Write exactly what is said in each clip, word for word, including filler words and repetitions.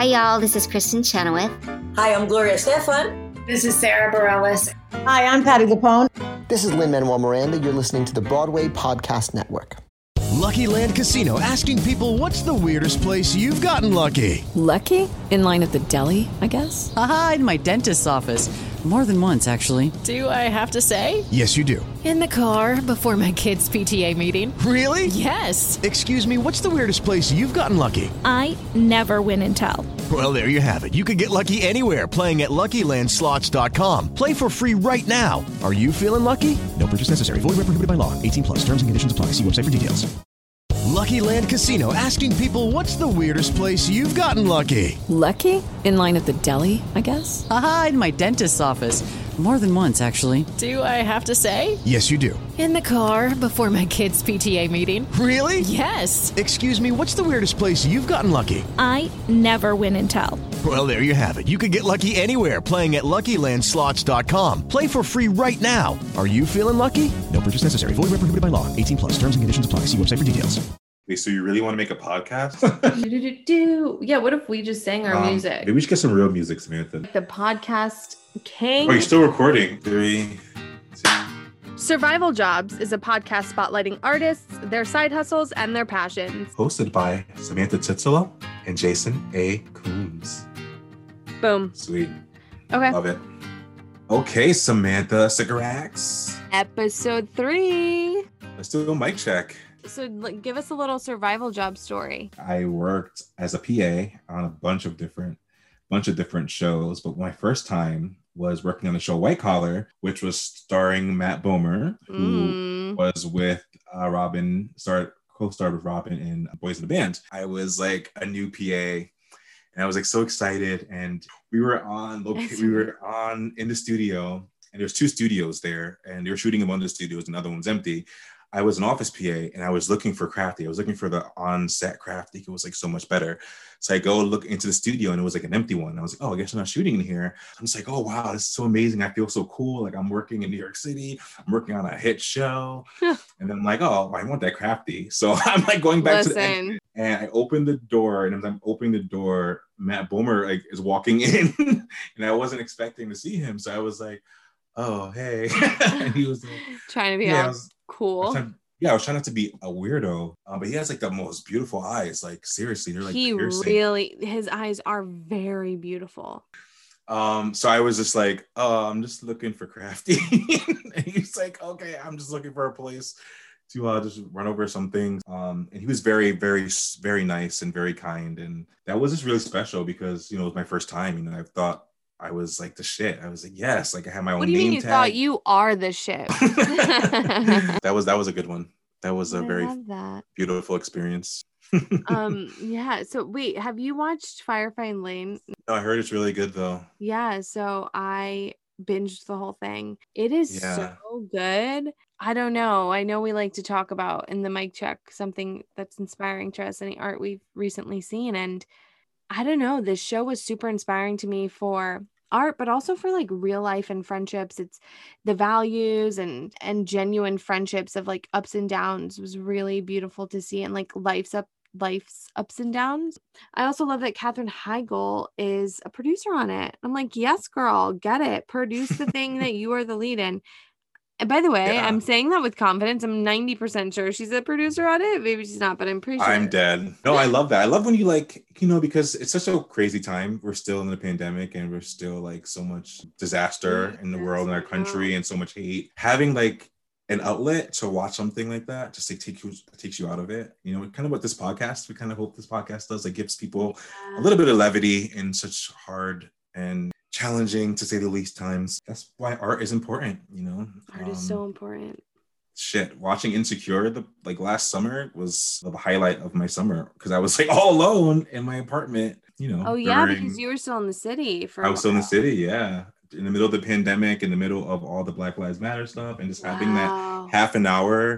Hi, y'all. This is Kristen Chenoweth. Hi, I'm Gloria Stefan. This is Sarah Bareilles. Hi, I'm Patti LuPone. This is Lin-Manuel Miranda. You're listening to the Broadway Podcast Network. Lucky Land Casino, asking people, what's the weirdest place you've gotten lucky? Lucky? In line at the deli, I guess? Aha, in my dentist's office. More than once, actually. Do I have to say? Yes, you do. In the car before my kids' P T A meeting. Really? Yes. Excuse me, what's the weirdest place you've gotten lucky? I never win and tell. Well, there you have it. You can get lucky anywhere, playing at Lucky Land Slots dot com. Play for free right now. Are you feeling lucky? No purchase necessary. Void where prohibited by law. eighteen plus. Terms and conditions apply. See website for details. Lucky Land Casino, asking people, what's the weirdest place you've gotten lucky? Lucky? In line at the deli, I guess? Aha, in my dentist's office. More than once, actually. Do I have to say? Yes, you do. In the car before my kids' P T A meeting. Really? Yes. Excuse me, what's the weirdest place you've gotten lucky? I never win and tell. Well, there you have it. You can get lucky anywhere, playing at Lucky Land Slots dot com. Play for free right now. Are you feeling lucky? No purchase necessary. Void where prohibited by law. eighteen plus. Terms and conditions apply. See website for details. Wait, so you really want to make a podcast? do, do, do, do. Yeah, what if we just sang our um, music? Maybe we should get some real music, Samantha. The podcast king. Oh, you're still recording. Three, two. Survival Jobs is a podcast spotlighting artists, their side hustles, and their passions. Hosted by Samantha Titzela and Jason A. Coombs. Boom. Sweet. Okay. Love it. Okay, Samantha Sigarax. Episode three. Let's do a mic check. So like, give us a little survival job story. I worked as a P A on a bunch of different, bunch of different shows, but my first time was working on the show White Collar, which was starring Matt Bomer, who mm. was with uh, Robin, started co-starred with Robin in Boys in the Band. I was like a new P A, and I was like so excited. And we were on, we were on in the studio, and there's two studios there, and they were shooting in one of the studios, another one's empty. I was an office P A, and I was looking for Crafty. I was looking for the on-set Crafty. It was like so much better. So I go look into the studio, and it was like an empty one. I was like, oh, I guess I'm not shooting in here. I'm just like, oh, wow, this is so amazing. I feel so cool. Like I'm working in New York City. I'm working on a hit show. And then I'm like, oh, I want that Crafty. So I'm like going back Listen. to the end, and I open the door, and as I'm opening the door, Matt Bomer like is walking in, and I wasn't expecting to see him. So I was like, oh, hey. And he was like, trying to be yeah, all was, cool. I yeah, I was trying not to be a weirdo, um, but he has like the most beautiful eyes. Like seriously, they're like he piercing. really, his eyes are very beautiful. Um, so I was just like, oh, I'm just looking for Crafty. And he's like, okay, I'm just looking for a place to uh, just run over some things. Um, and he was very, very, very nice and very kind, and that was just really special because you know it was my first time. You know, I thought I was like the shit. I was like, yes, like I had my own What do you name mean you tag. thought you are the shit? that was that was a good one. That was a I very love that. beautiful experience. um yeah, so wait, have you watched Firefly Lane? No, I heard it's really good though. Yeah, so I binged the whole thing. It is Yeah. so good. I don't know. I know we like to talk about in the mic check something that's inspiring to us, any art we've recently seen, and I don't know, this show was super inspiring to me for art, but also for like real life and friendships. It's the values and and genuine friendships of like ups and downs was really beautiful to see, and like life's up life's ups and downs. I also love that Katherine Heigl is a producer on it. I'm like, yes, girl, get it. Produce the thing that you are the lead in. And by the way, Yeah. I'm saying that with confidence. I'm ninety percent sure she's a producer on it. Maybe she's not, but I'm pretty sure. I'm dead. No, I love that. I love when you like, you know, because it's such a crazy time. We're still in the pandemic and we're still like so much disaster in the world, in our country, and so much hate. Having like an outlet to watch something like that just like take you takes you out of it. You know, kind of what this podcast, we kind of hope this podcast does, like gives people Yeah. a little bit of levity in such hard and challenging, to say the least, times. That's why art is important, you know. Art is so important. Shit, watching Insecure the like last summer was the highlight of my summer because I was like all alone in my apartment, you know. Oh yeah, during, because you were still in the city for I a was still in the while. city, yeah. In the middle of the pandemic, in the middle of all the Black Lives Matter stuff, and just having Wow. that half an hour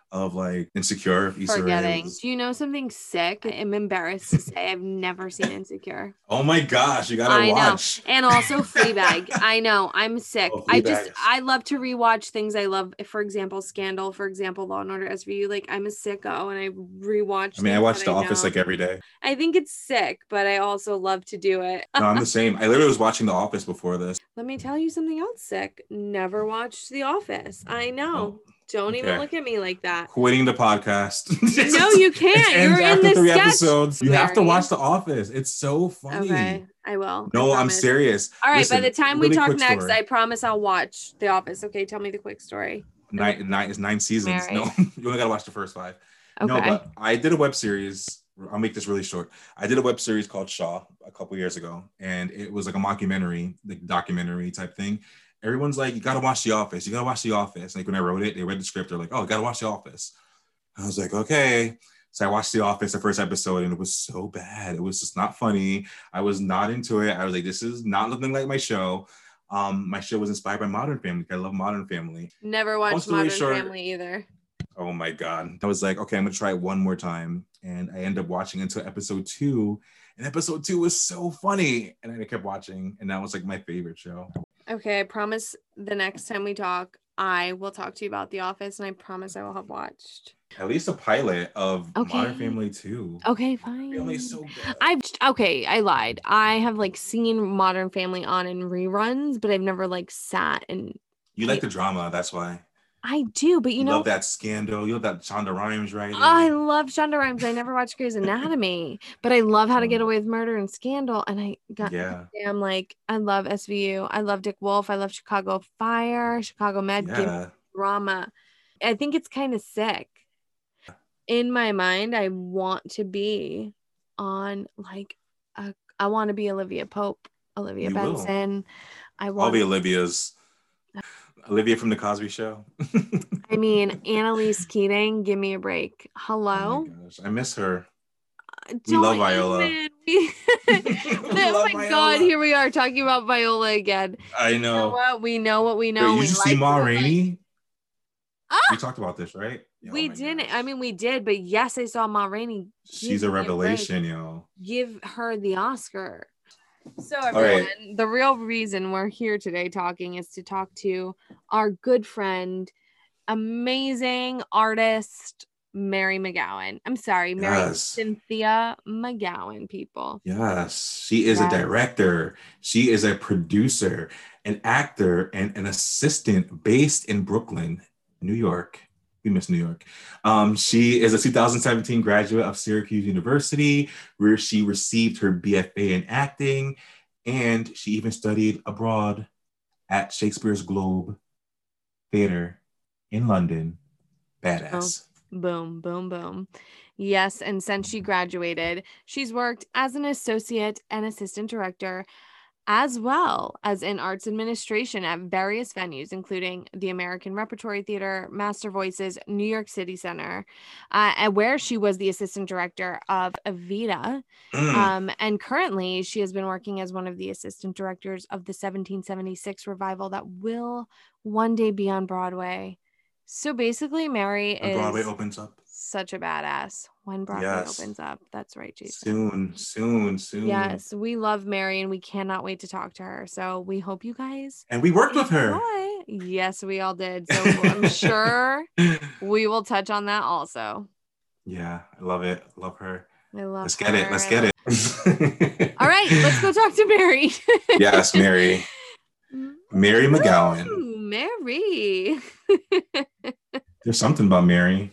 of like Insecure. Issa Forgetting. Rae was- Do you know something sick? I'm embarrassed to say I've never seen Insecure. Oh my gosh, you gotta I watch. know. And also Fleabag. I know. I'm sick. Oh, I Fleabag just is- I love to rewatch things I love. For example, Scandal. For example, Law and Order S V U. Like I'm a sicko and I rewatch. I mean, I things watch that The Office know. like every day. I think it's sick, but I also love to do it. No, I'm the same. I literally was watching The Office before this. Let me tell you something else sick. Never watched The Office. I know. Oh, Don't even okay. look at me like that. Quitting the podcast. No, you can't. It ends You're in after the three sketch. episodes. You have to Mary. watch The Office. It's so funny. Okay, I will. No, I I'm promise. serious. All right, Listen, by the time we really talk quick next, story. I promise I'll watch The Office. Okay, tell me the quick story. nine, nine is nine seasons. Mary. No, you only gotta watch the first five. No, Okay. but I did a web series. I'll make this really short. I did a web series called Shaw a couple years ago, and it was like a mockumentary, like documentary type thing. Everyone's like, you gotta watch The Office. You gotta watch The Office. Like when I wrote it, they read the script. They're like, oh, you gotta watch The Office. I was like, okay. So I watched The Office, the first episode, and it was so bad. It was just not funny. I was not into it. I was like, this is not looking like my show. Um, my show was inspired by Modern Family. I love Modern Family. Never Long watched story Modern short- Family either. Oh my God. I was like, okay, I'm gonna try it one more time. And I ended up watching until episode two. And episode two was so funny. And I kept watching. And that was like my favorite show. Okay, I promise the next time we talk, I will talk to you about The Office, and I promise I will have watched. At least a pilot of Okay. Modern Family two. Okay, fine. Family is so good. I've okay, I lied. I have like seen Modern Family on in reruns, but I've never like sat and You like the drama, that's why. I do, but you, You, know love that Scandal. You love that Shonda Rhimes writing. I love Shonda Rhimes. I never watched Grey's Anatomy, but I love How to Get Away with Murder and Scandal. And I got, Yeah. I'm like, I love S V U. I love Dick Wolf. I love Chicago Fire, Chicago Med. Give me Yeah. drama. I think it's kind of sick. In my mind, I want to be on like, a, I want to be Olivia Pope, Olivia You will. Benson. I All want. the Olivias. Olivia from The Cosby Show. I mean, Annalise Keating. Give me a break. Hello. Oh my gosh, I miss her. We Don't love Viola. even. We- oh love my Viola. God, here we are talking about Viola again. I You know know. what? We know what we Wait, know. you We just see like Ma what we like. Rainey? Ah! We talked about this, right? Oh We my didn't. gosh. I mean, we did, but yes, I saw Ma Rainey. She's Give a me break. revelation, yo. Give her the Oscar. So right. everyone, the real reason we're here today talking is to talk to our good friend, amazing artist, Mary McGowan. I'm sorry, Mary Yes. Cynthia McGowan, people. Yes, she is Yes. a director. She is a producer, an actor, and an assistant based in Brooklyn, New York. We miss New York. Um, she is a two thousand seventeen graduate of Syracuse University, where she received her B F A in acting, and she even studied abroad at Shakespeare's Globe Theatre in London. Badass. Boom, boom, boom. Yes, and since she graduated, she's worked as an associate and assistant director, as well as in arts administration at various venues, including the American Repertory Theater, Master Voices, New York City Center, uh, and where she was the assistant director of Evita. Mm. Um, and currently, she has been working as one of the assistant directors of the seventeen seventy-six revival that will one day be on Broadway. So basically, Mary When is Broadway opens up. such a badass when Broadway Yes. opens up. That's right, Jason. Soon, soon, soon. Yes, we love Mary and we cannot wait to talk to her. So we hope you guys And we worked with her. enjoy. Yes, we all did. So I'm sure we will touch on that also. Yeah, I love it. Love her. I love Let's get it. her. Let's I get love- it. All right, let's go talk to Mary. Yes, Mary. Mary McGowan. Ooh, Mary. There's something about Mary.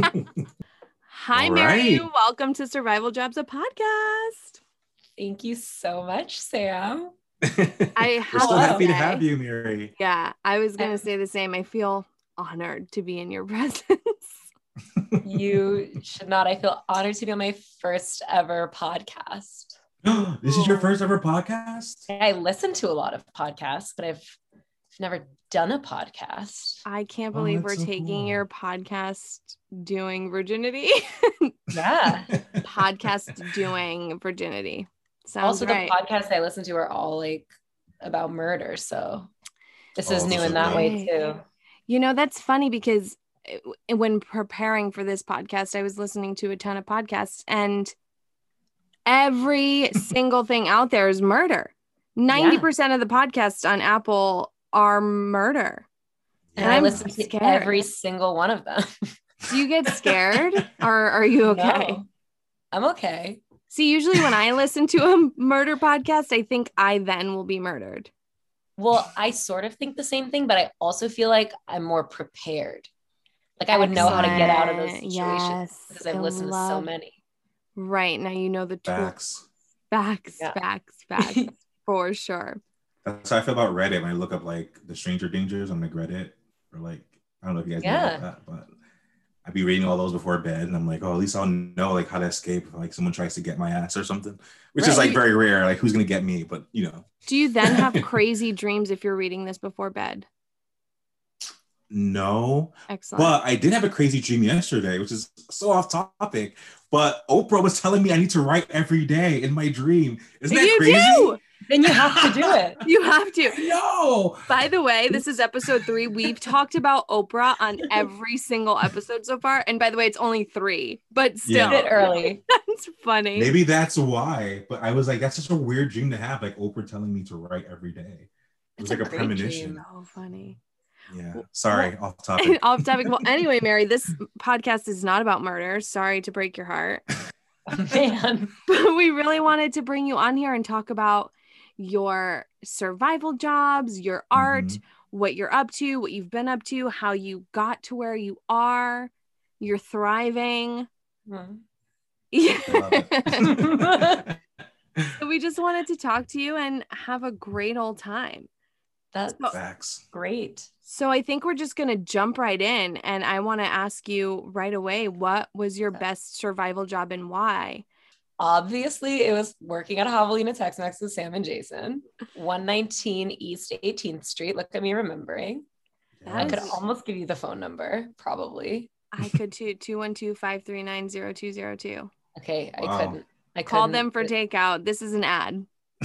Hi, All Mary. right. Welcome to Survival Jobs, a podcast. Thank you so much, Sam. I We're have so happy to say- have you, Mary. Yeah, I was going to Um, say the same. I feel honored to be in your presence. You should not. I feel honored to be on my first ever podcast. This is your first ever podcast? I listen to a lot of podcasts, but I've never done a podcast. I can't Oh, believe that's we're so taking cool. your podcast doing virginity. Yeah. Podcast doing virginity. Sounds Also, right. the podcasts I listen to are all like about murder. So this Oh, is new those in are that way great. too. You know, that's funny because when preparing for this podcast, I was listening to a ton of podcasts, and every single thing out there is murder. ninety percent yeah. of the podcasts on Apple are murder. And, and I listen to scared. every single one of them. Do you get scared or are you okay? No, I'm okay. See, usually when I listen to a murder podcast, I think I then will be murdered. Well, I sort of think the same thing, but I also feel like I'm more prepared. Like I would Excellent. know how to get out of those situations yes, because I've I listened love... to so many. Right. Now you know the tools. Facts. Facts, yeah. facts, facts, for sure. That's how I feel about Reddit when I look up like the stranger dangers on like Reddit or like, I don't know if you guys yeah. know about that, but I'd be reading all those before bed and I'm like, oh, at least I'll know like how to escape if like someone tries to get my ass or something, which right. is like very rare. Like who's going to get me? But you know. Do you then have crazy dreams if you're reading this before bed? No. Excellent. But I did have a crazy dream yesterday, which is so off topic. But Oprah was telling me I need to write every day in my dream. Isn't that you crazy? Do. Then you have to do it. You have to. No. By the way, this is episode three. We've talked about Oprah on every single episode so far. And by the way, it's only three, but still. Yeah. early. That's funny. Maybe that's why. But I was like, that's just a weird dream to have. Like Oprah telling me to write every day. It was it's like a, a premonition. Dream. Oh, funny. Yeah. Sorry. Well, off topic. Off topic. Well, anyway, Mary, this podcast is not about murder. Sorry to break your heart. Man. But we really wanted to bring you on here and talk about your survival jobs, your art, mm-hmm. what you're up to, what you've been up to, how you got to where you are. You're thriving. Mm-hmm. Yeah. So we just wanted to talk to you and have a great old time. That's so, facts. Great. So I think we're just going to jump right in. And I want to ask you right away, what was your best survival job and why? Obviously, it was working at Javelina Tex-Mex with Sam and Jason, one nineteen East eighteenth Street. Look at me remembering. That I is... could almost give you the phone number, probably. I could too, two one two, five three nine, zero two zero two. Okay, wow. I couldn't. I Call couldn't. them for takeout. This is an ad.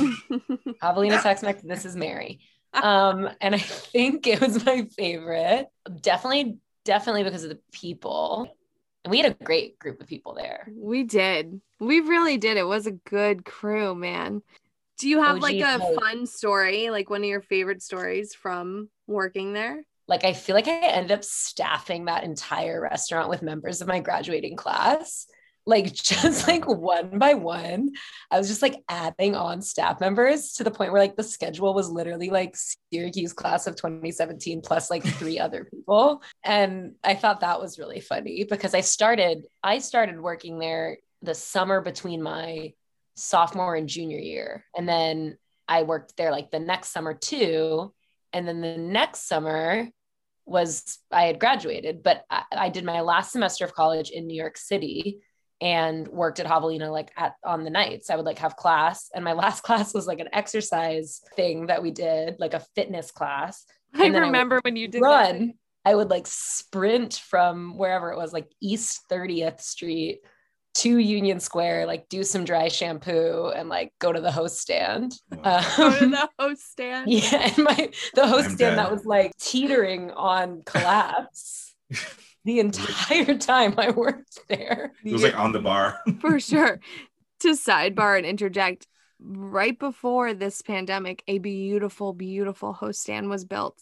Javelina Tex-Mex, this is Mary. Um, and I think it was my favorite. Definitely, definitely because of the people. And we had a great group of people there. We did. We really did. It was a good crew, man. Do you have O G like a hope. fun story, like one of your favorite stories from working there? Like, I feel like I ended up staffing that entire restaurant with members of my graduating class. Like just like one by one, I was just like adding on staff members to the point where like the schedule was literally like Syracuse class of twenty seventeen plus like three other people. And I thought that was really funny because I started, I started working there the summer between my sophomore and junior year. And then I worked there like the next summer too. And then the next summer was, I had graduated, but I, I did my last semester of college in New York City and worked at Javelina like at on the nights. I would like have class, and my last class was like an exercise thing that we did, like a fitness class. I remember I when you did run. That. I would like sprint from wherever it was, like East thirtieth Street to Union Square, like do some dry shampoo and like go to the host stand. Wow. Um, go to the host stand. Yeah, and my the host I'm stand dead. that was like teetering on collapse. The entire time I worked there. It was like on the bar. For sure. To sidebar and interject, right before this pandemic, a beautiful, beautiful host stand was built.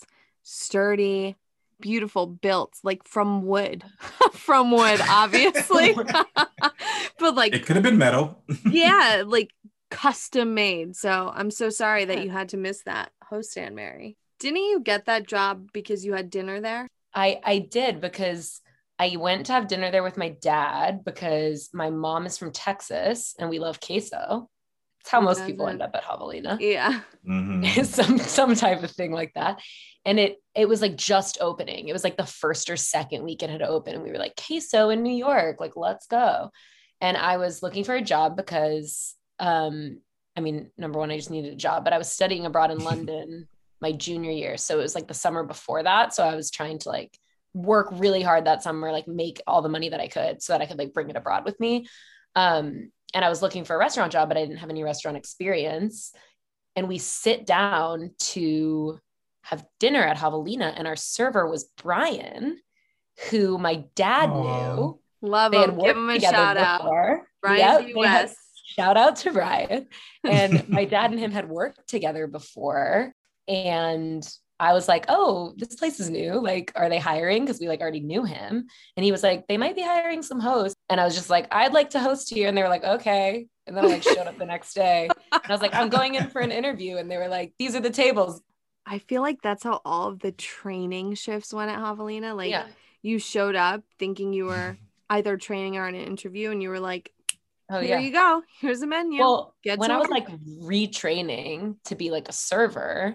Sturdy, beautiful, built like from wood. From wood, obviously. But like it could have been metal. Yeah, like custom made. So I'm so sorry that you had to miss that host stand, Mary. Didn't you get that job because you had dinner there? I, I did because I went to have dinner there with my dad because my mom is from Texas and we love queso. It's how Who most doesn't? people end up at Javelina. Yeah. Mm-hmm. some some type of thing like that. And it it was like just opening. It was like the first or second week it had opened. And we were like, queso in New York, like, let's go. And I was looking for a job because, um, I mean, number one, I just needed a job, but I was studying abroad in London my junior year. So it was like the summer before that. So I was trying to like work really hard that summer, like make all the money that I could so that I could like bring it abroad with me. Um, and I was looking for a restaurant job, but I didn't have any restaurant experience. And we sit down to have dinner at Javelina and our server was Brian. who my dad Aww. knew. Love They had him. worked Give him a together shout out. before. Ryan Yep, B. they had- West. Shout out to Ryan. And my dad and him had worked together before. And I was like, oh, this place is new. Like, are they hiring? Because we like already knew him. And he was like, they might be hiring some hosts. And I was just like, I'd like to host here. And they were like, okay. And then I like showed up the next day. And I was like, I'm going in for an interview. And they were like, these are the tables. I feel like that's how all of the training shifts went at Javelina. Like Yeah. you showed up thinking you were either training or in an interview, and you were like, Oh, here yeah. you go. Here's a menu. Well, Get when to I was work. like retraining to be like a server,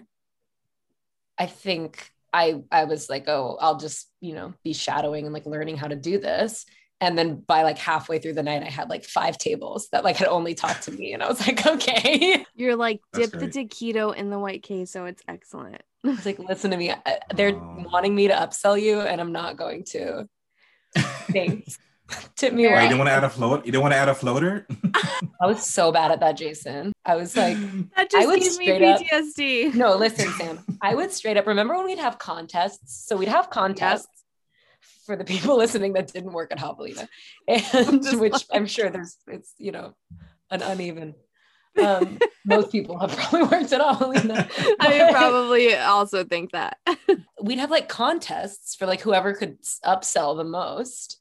I think I I was like, oh, I'll just, you know, be shadowing and like learning how to do this. And then by like halfway through the night, I had like five tables that like had only talked to me. And I was like, okay. You're like, That's dip the taquito in the white queso. It's excellent. I was like, listen to me. I- They're Oh. wanting me to upsell you and I'm not going to. Thanks. Tip me Oh, you right. didn't want to add a float? You didn't want to add a floater? I was so bad at that, Jason. I was like, That I just would gave me straight up- P T S D. no, listen, Sam, I would straight up remember when we'd have contests. So we'd have contests for the people listening that didn't work at Javelina, and Just which like- I'm sure there's, it's, you know, an uneven. Um, most people have probably worked at Javelina. I would probably also think that. We'd have like contests for like whoever could s- upsell the most.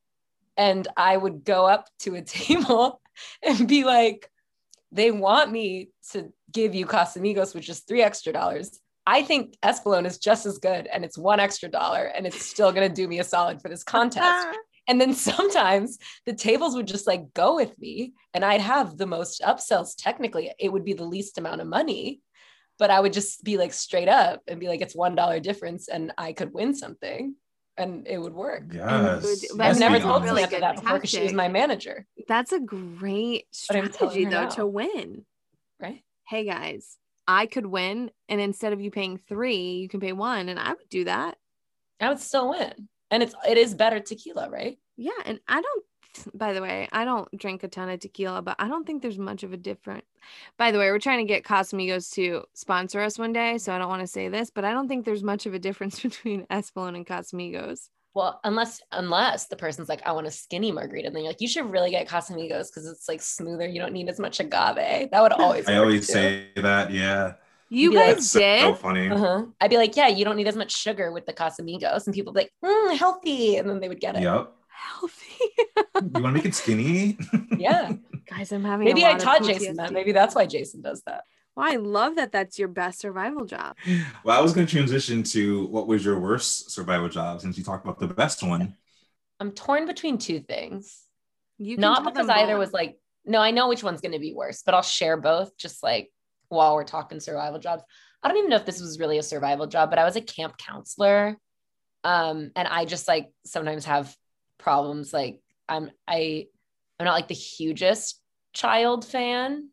And I would go up to a table and be like, they want me to give you Casamigos, which is three extra dollars. I think Espolón is just as good and it's one extra dollar and it's still going to do me a solid for this contest. And then sometimes the tables would just like go with me and I'd have the most upsells. Technically, it would be the least amount of money, but I would just be like straight up and be like, it's one dollar difference and I could win something and it would work. Yes. But I've that's never a told really Samantha good that before because she was tactic. my manager, That's a great But I'm telling strategy her though now. to win. right? Hey guys, I could win, and instead of you paying three, you can pay one, and I would do that. I would still win. And it's, it is better tequila, right? Yeah, and I don't. By the way, I don't drink a ton of tequila, but I don't think there's much of a difference. By the way, we're trying to get Casamigos to sponsor us one day, so I don't want to say this, but I don't think there's much of a difference between Espolón and Casamigos. Well, unless unless the person's like, I want a skinny margarita, and then you're like, you should really get Casamigos because it's like smoother. You don't need as much agave. That would always. I work, always too. say that, yeah. You Be like, guys That's so, did? so funny. Uh-huh. I'd be like, yeah, you don't need as much sugar with the Casamigos, and people would be like, mm, healthy, and then they would get it. Yep. Healthy. You want to make it skinny? Yeah. Guys, I'm having Maybe a I lot of taught P T S D. Jason that. Maybe that's why Jason does that. Well, I love that that's your best survival job. Well, I was going to transition to what was your worst survival job since you talked about the best one. I'm torn between two things. You can Not tell because them either both. was like, no, I know which one's going to be worse, but I'll share both just like while we're talking survival jobs. I don't even know if this was really a survival job, but I was a camp counselor. Um, and I just like sometimes have problems. Like I'm, I, I'm not like the hugest child fan.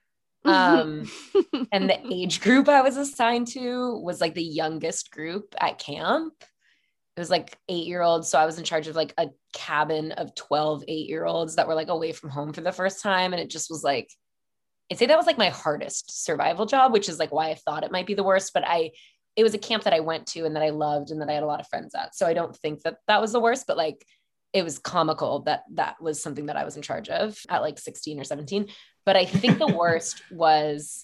Um, and the age group I was assigned to was like the youngest group at camp. It was like eight-year-olds. So I was in charge of like a cabin of twelve eight-year-olds that were like away from home for the first time. And it just was like, I'd say that was like my hardest survival job, which is like why I thought it might be the worst. But I, it was a camp that I went to and that I loved and that I had a lot of friends at. So I don't think that that was the worst, but like, it was comical that that was something that I was in charge of at like sixteen or seventeen. But I think the worst was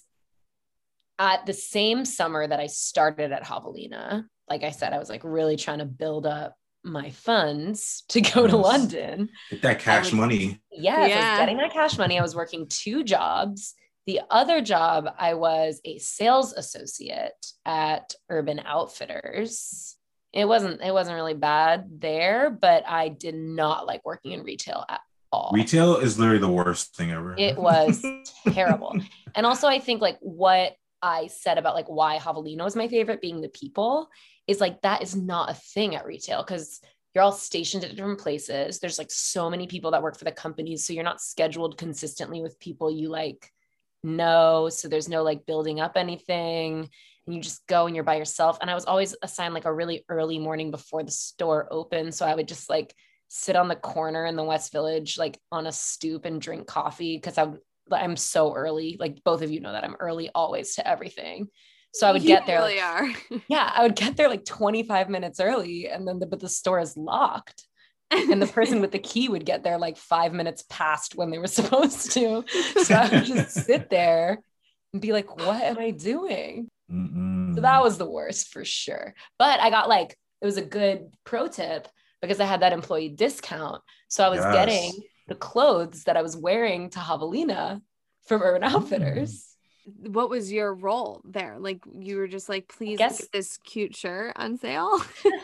at the same summer that I started at Javelina. Like I said, I was like really trying to build up my funds to go to Yes. London. Get that cash was- money. Yes, I Yeah. was getting that cash money. I was working two jobs. The other job, I was a sales associate at Urban Outfitters. It wasn't, it wasn't really bad there, but I did not like working in retail at all. Retail is literally the worst thing ever. It was terrible. And also I think like what I said about like why Javelina was my favorite being the people is like, that is not a thing at retail because you're all stationed at different places. There's like so many people that work for the companies. So you're not scheduled consistently with people you like know. So there's no like building up anything and you just go and you're by yourself. And I was always assigned like a really early morning before the store opened. So I would just like sit on the corner in the West Village, like on a stoop and drink coffee. Cause I'm, I'm so early. Like both of you know that I'm early always to everything. So I would You get there. really like, are. yeah, I would get there like twenty-five minutes early, and then the, but the store is locked. And the person with the key would get there like five minutes past when they were supposed to. So I would just sit there and be like, what am I doing? Mm-mm. So that was the worst for sure. But I got like, it was a good pro tip because I had that employee discount. So I was Yes. getting the clothes that I was wearing to Javelina from Urban Outfitters. What was your role there? Like you were just like, please guess- look at this cute shirt on sale.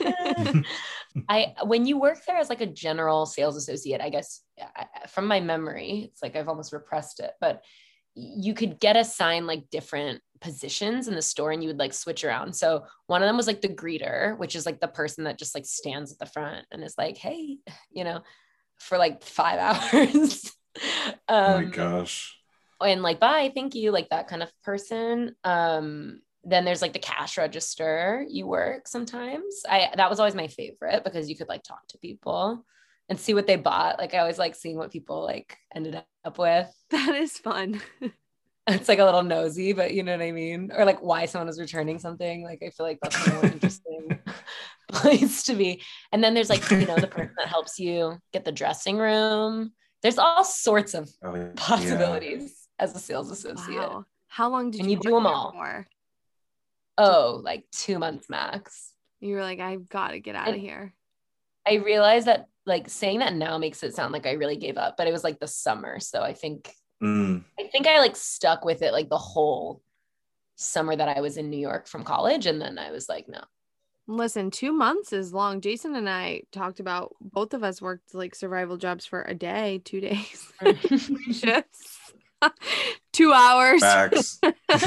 I when you work there as like a general sales associate, I guess I, from my memory, it's like I've almost repressed it, but you could get assigned like different positions in the store and you would like switch around. So one of them was like the greeter, which is like the person that just like stands at the front and is like, hey, you know, for like five hours. um, Oh my gosh. and like, bye, thank you, like that kind of person. Um, then there's like the cash register you work sometimes. I that was always my favorite because you could like talk to people and see what they bought. Like I always like seeing what people like ended up with. That is fun. It's like a little nosy, but you know what I mean? Or like why someone is returning something. Like I feel like that's a more interesting place to be. And then there's like, you know, the person that helps you get the dressing room. There's all sorts of Oh, yeah. possibilities as a sales associate. Wow. How long did And you, you do work them there all. for? Oh, like two months max. You were like, I've got to get out of And- here. I realized that like saying that now makes it sound like I really gave up, but it was like the summer. So I think, Mm. I think I like stuck with it like the whole summer that I was in New York from college. And then I was like, no. Listen, two months is long. Jason and I talked about both of us worked like survival jobs for a day, two days, three shifts, two hours. Facts.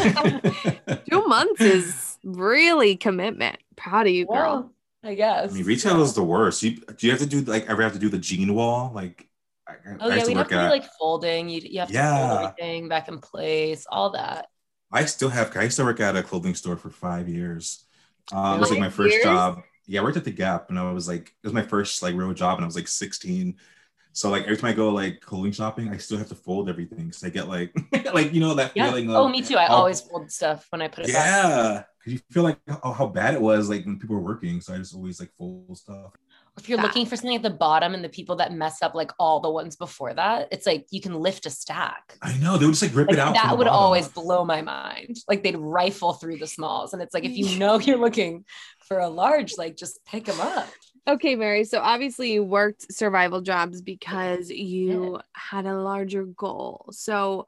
Two months is really commitment. Proud of you, girl. Well, I guess. I mean, retail is the worst. You, do you have to do like ever have to do the jean wall? Like, I, Oh I yeah, used to we have work to do at. like folding. You you have to Yeah. fold everything back in place, all that. I still have. I used to work at a clothing store for five years. Uh, it was like my Five first years? job. Yeah, I worked at the Gap, and I was like, it was my first like real job, and I was like sixteen. So like every time I go like clothing shopping, I still have to fold everything. So I get like, like you know that Yeah. feeling. Of, Oh, me too. I oh, always fold stuff when I put it back. Yeah, because you feel like how, how bad it was like when people were working. So I just always like fold stuff. If you're That- looking for something at the bottom and the people that mess up like all the ones before that, it's like you can lift a stack. I know they would just like rip Like, it out. from that the would bottom. always blow my mind. Like they'd rifle through the smalls. And it's like, if you know you're looking for a large, like just pick them up. Okay, Mary. So obviously you worked survival jobs because you had a larger goal. So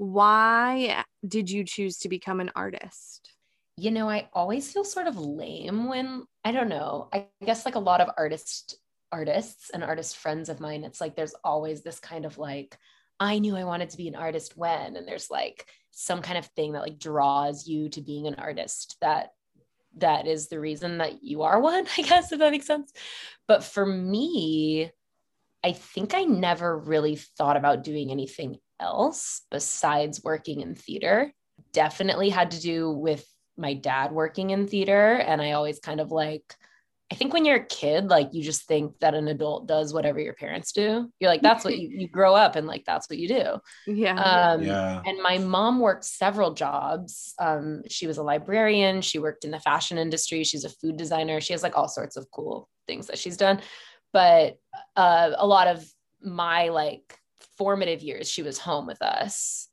why did you choose to become an artist? You know, I always feel sort of lame when, I don't know, I guess like a lot of artist artists and artist friends of mine, it's like there's always this kind of like, I knew I wanted to be an artist when, and there's like some kind of thing that like draws you to being an artist that that is the reason that you are one, I guess, if that makes sense. But for me, I think I never really thought about doing anything else besides working in theater. Definitely had to do with my dad working in theater. And I always kind of like, I think when you're a kid, like you just think that an adult does whatever your parents do. You're like, that's what you, you grow up and like, that's what you do. Yeah. Um, Yeah. And my mom worked several jobs. Um, she was a librarian. She worked in the fashion industry. She's a food designer. She has like all sorts of cool things that she's done. But uh, a lot of my like formative years, she was home with us.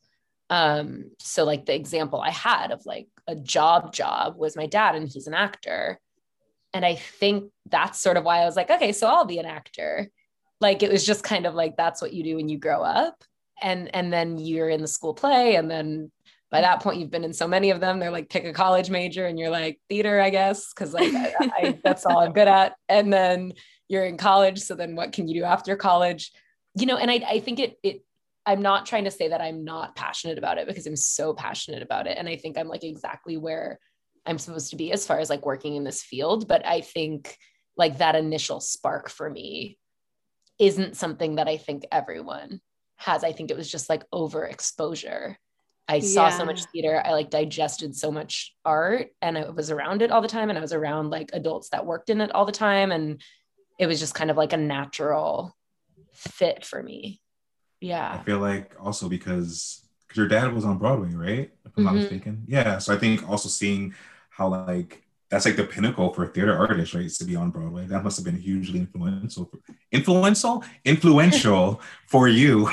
Um, so like the example I had of like a job job was my dad, and he's an actor. And I think that's sort of why I was like, okay, so I'll be an actor. Like, it was just kind of like, that's what you do when you grow up. And, and then you're in the school play. And then by that point, you've been in so many of them. They're like, pick a college major. And you're like, theater, I guess. Cause like, I, I, that's all I'm good at. And then you're in college. So then what can you do after college? You know, and I, I think it, it, I'm not trying to say that I'm not passionate about it, because I'm so passionate about it. And I think I'm like exactly where I'm supposed to be as far as like working in this field. But I think like that initial spark for me isn't something that I think everyone has. I think it was just like overexposure. I saw so Yeah. much theater. I like digested so much art, and I was around it all the time. And I was around like adults that worked in it all the time. And it was just kind of like a natural fit for me. I Yeah. feel like also because because your dad was on Broadway, right? if I'm Mhm. not mistaken. Yeah. So I think also seeing how like that's like the pinnacle for theater artists, right? Is to be on Broadway. That must have been hugely influential, for, influential, influential for you.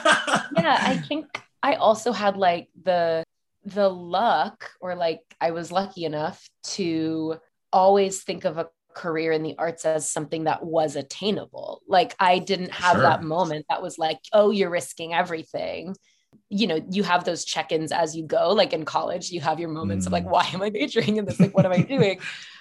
Yeah, I think I also had like the the luck, or like I was lucky enough to always think of a career in the arts as something that was attainable. Like I didn't have Sure. that moment that was like, oh, you're risking everything. You know, you have those check-ins as you go. Like in college, you have your moments of like, Mm. why am I majoring in this? Like, what am I doing?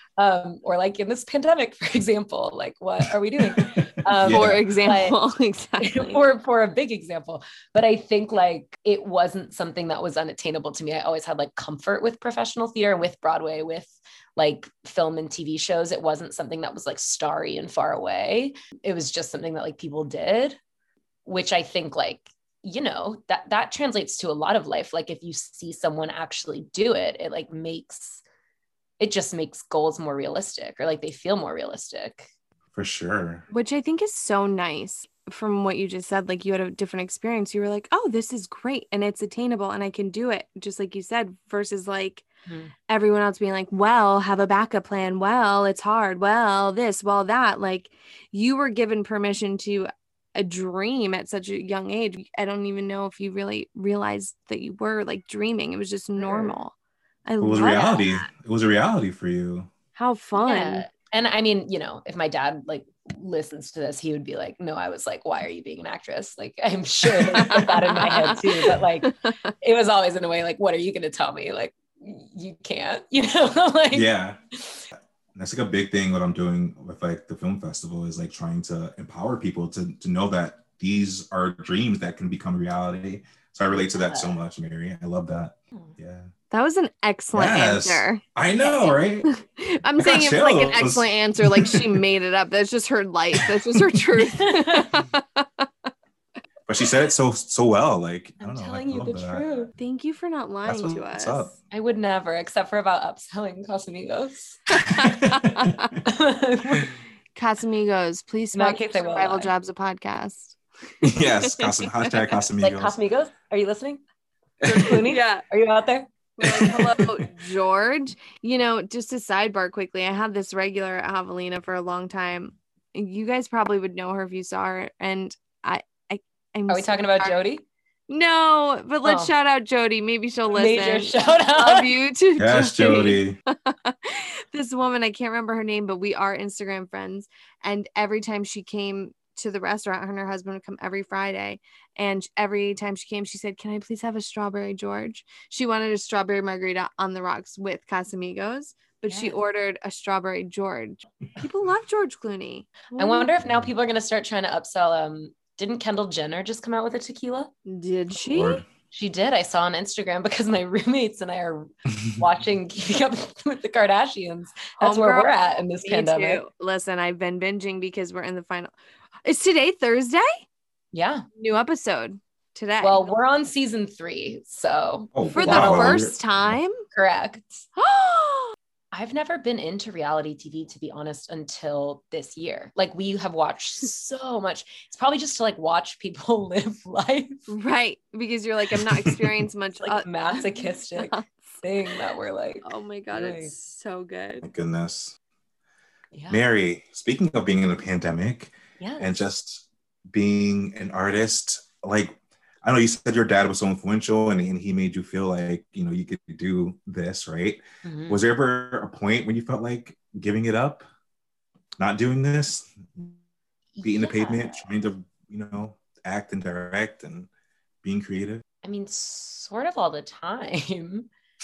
Um, or like in this pandemic, for example, like what are we doing? Um, For Yeah. example, but- exactly. for for a big example. But I think like it wasn't something that was unattainable to me. I always had like comfort with professional theater, with Broadway, with like film and T V shows. It wasn't something that was like starry and far away. It was just something that like people did, which I think like, you know, that that translates to a lot of life. Like if you see someone actually do it, it like makes it just makes goals more realistic, or like they feel more realistic. For sure. Which I think is so nice from what you just said. Like you had a different experience. You were like, oh, this is great and it's attainable and I can do it. Just like you said, versus like Mhm. everyone else being like, well, have a backup plan. Well, it's hard. Well, this, well, that. Like you were given permission to a dream at such a young age. I don't even know if you really realized that you were like dreaming. It was just normal. I It was love reality. that. It was a reality for you. How fun. Yeah. And I mean, you know, if my dad like listens to this, he would be like, no, I was like, why are you being an actress? Like, I'm sure they put that in my head too. But like, it was always in a way like, what are you going to tell me? Like, you can't, you know, like, Yeah. That's like a big thing. What I'm doing with like the film festival is like trying to empower people to, to know that these are dreams that can become reality. So I relate to that so much, Mary. I love that. Yeah. That was an excellent Yes. answer. I know, right? I'm I saying got it was like an chills. excellent answer. Like she made it up. That's just her life. That's just her truth. But she said it so so well. Like I I'm don't know. telling I you love the that. truth. Thank you for not lying That's to what's us. up. I would never, except for about upselling Casamigos. Casamigos, please In that sponsor case, I will Survival lie. Jobs, a podcast. Yes, Casam, hashtag Casamigos. Like Casamigos, are you listening? George Clooney? Yeah. Are you out there? We're like, hello, George. You know, just a sidebar quickly. I had this regular at Javelina for a long time. You guys probably would know her if you saw her. And I, I, I'm Are we so talking about sorry. Jody? No, but let's Oh. shout out Jody. Maybe she'll listen. Major shout out. Love you too. Yes, Jody. This woman, I can't remember her name, but we are Instagram friends. And every time she came to the restaurant, her and her husband would come every Friday. And every time she came, she said, can I please have a strawberry George? She wanted a strawberry margarita on the rocks with Casamigos, but she Yes. ordered a strawberry George. People love George Clooney. I wonder if now people are going to start trying to upsell. Um, didn't Kendall Jenner just come out with a tequila? Did she? Lord. She did. I saw on Instagram because my roommates and I are watching Keeping Up with the Kardashians. That's where Homegirl, we're at in this Me pandemic. too. Listen, I've been binging because we're in the final. Is today Thursday? Yeah. New episode today. Well, we're on season three, so Oh, for wow. the first time. correct. I've never been into reality T V, to be honest, until this year. Like we have watched so much. It's probably just to like watch people live life. Right, because you're like, I'm not experiencing much. It's like uh, masochistic thing that we're like. oh my god, doing. it's so good. My goodness. Yeah. Mary, speaking of being in a pandemic Yeah. and just being an artist, like I know you said your dad was so influential and, and he made you feel like, you know, you could do this, right? Mhm. Was there ever a point when you felt like giving it up, not doing this, beating the Yeah. pavement, trying to, you know, act and direct and being creative? I mean, sort of all the time.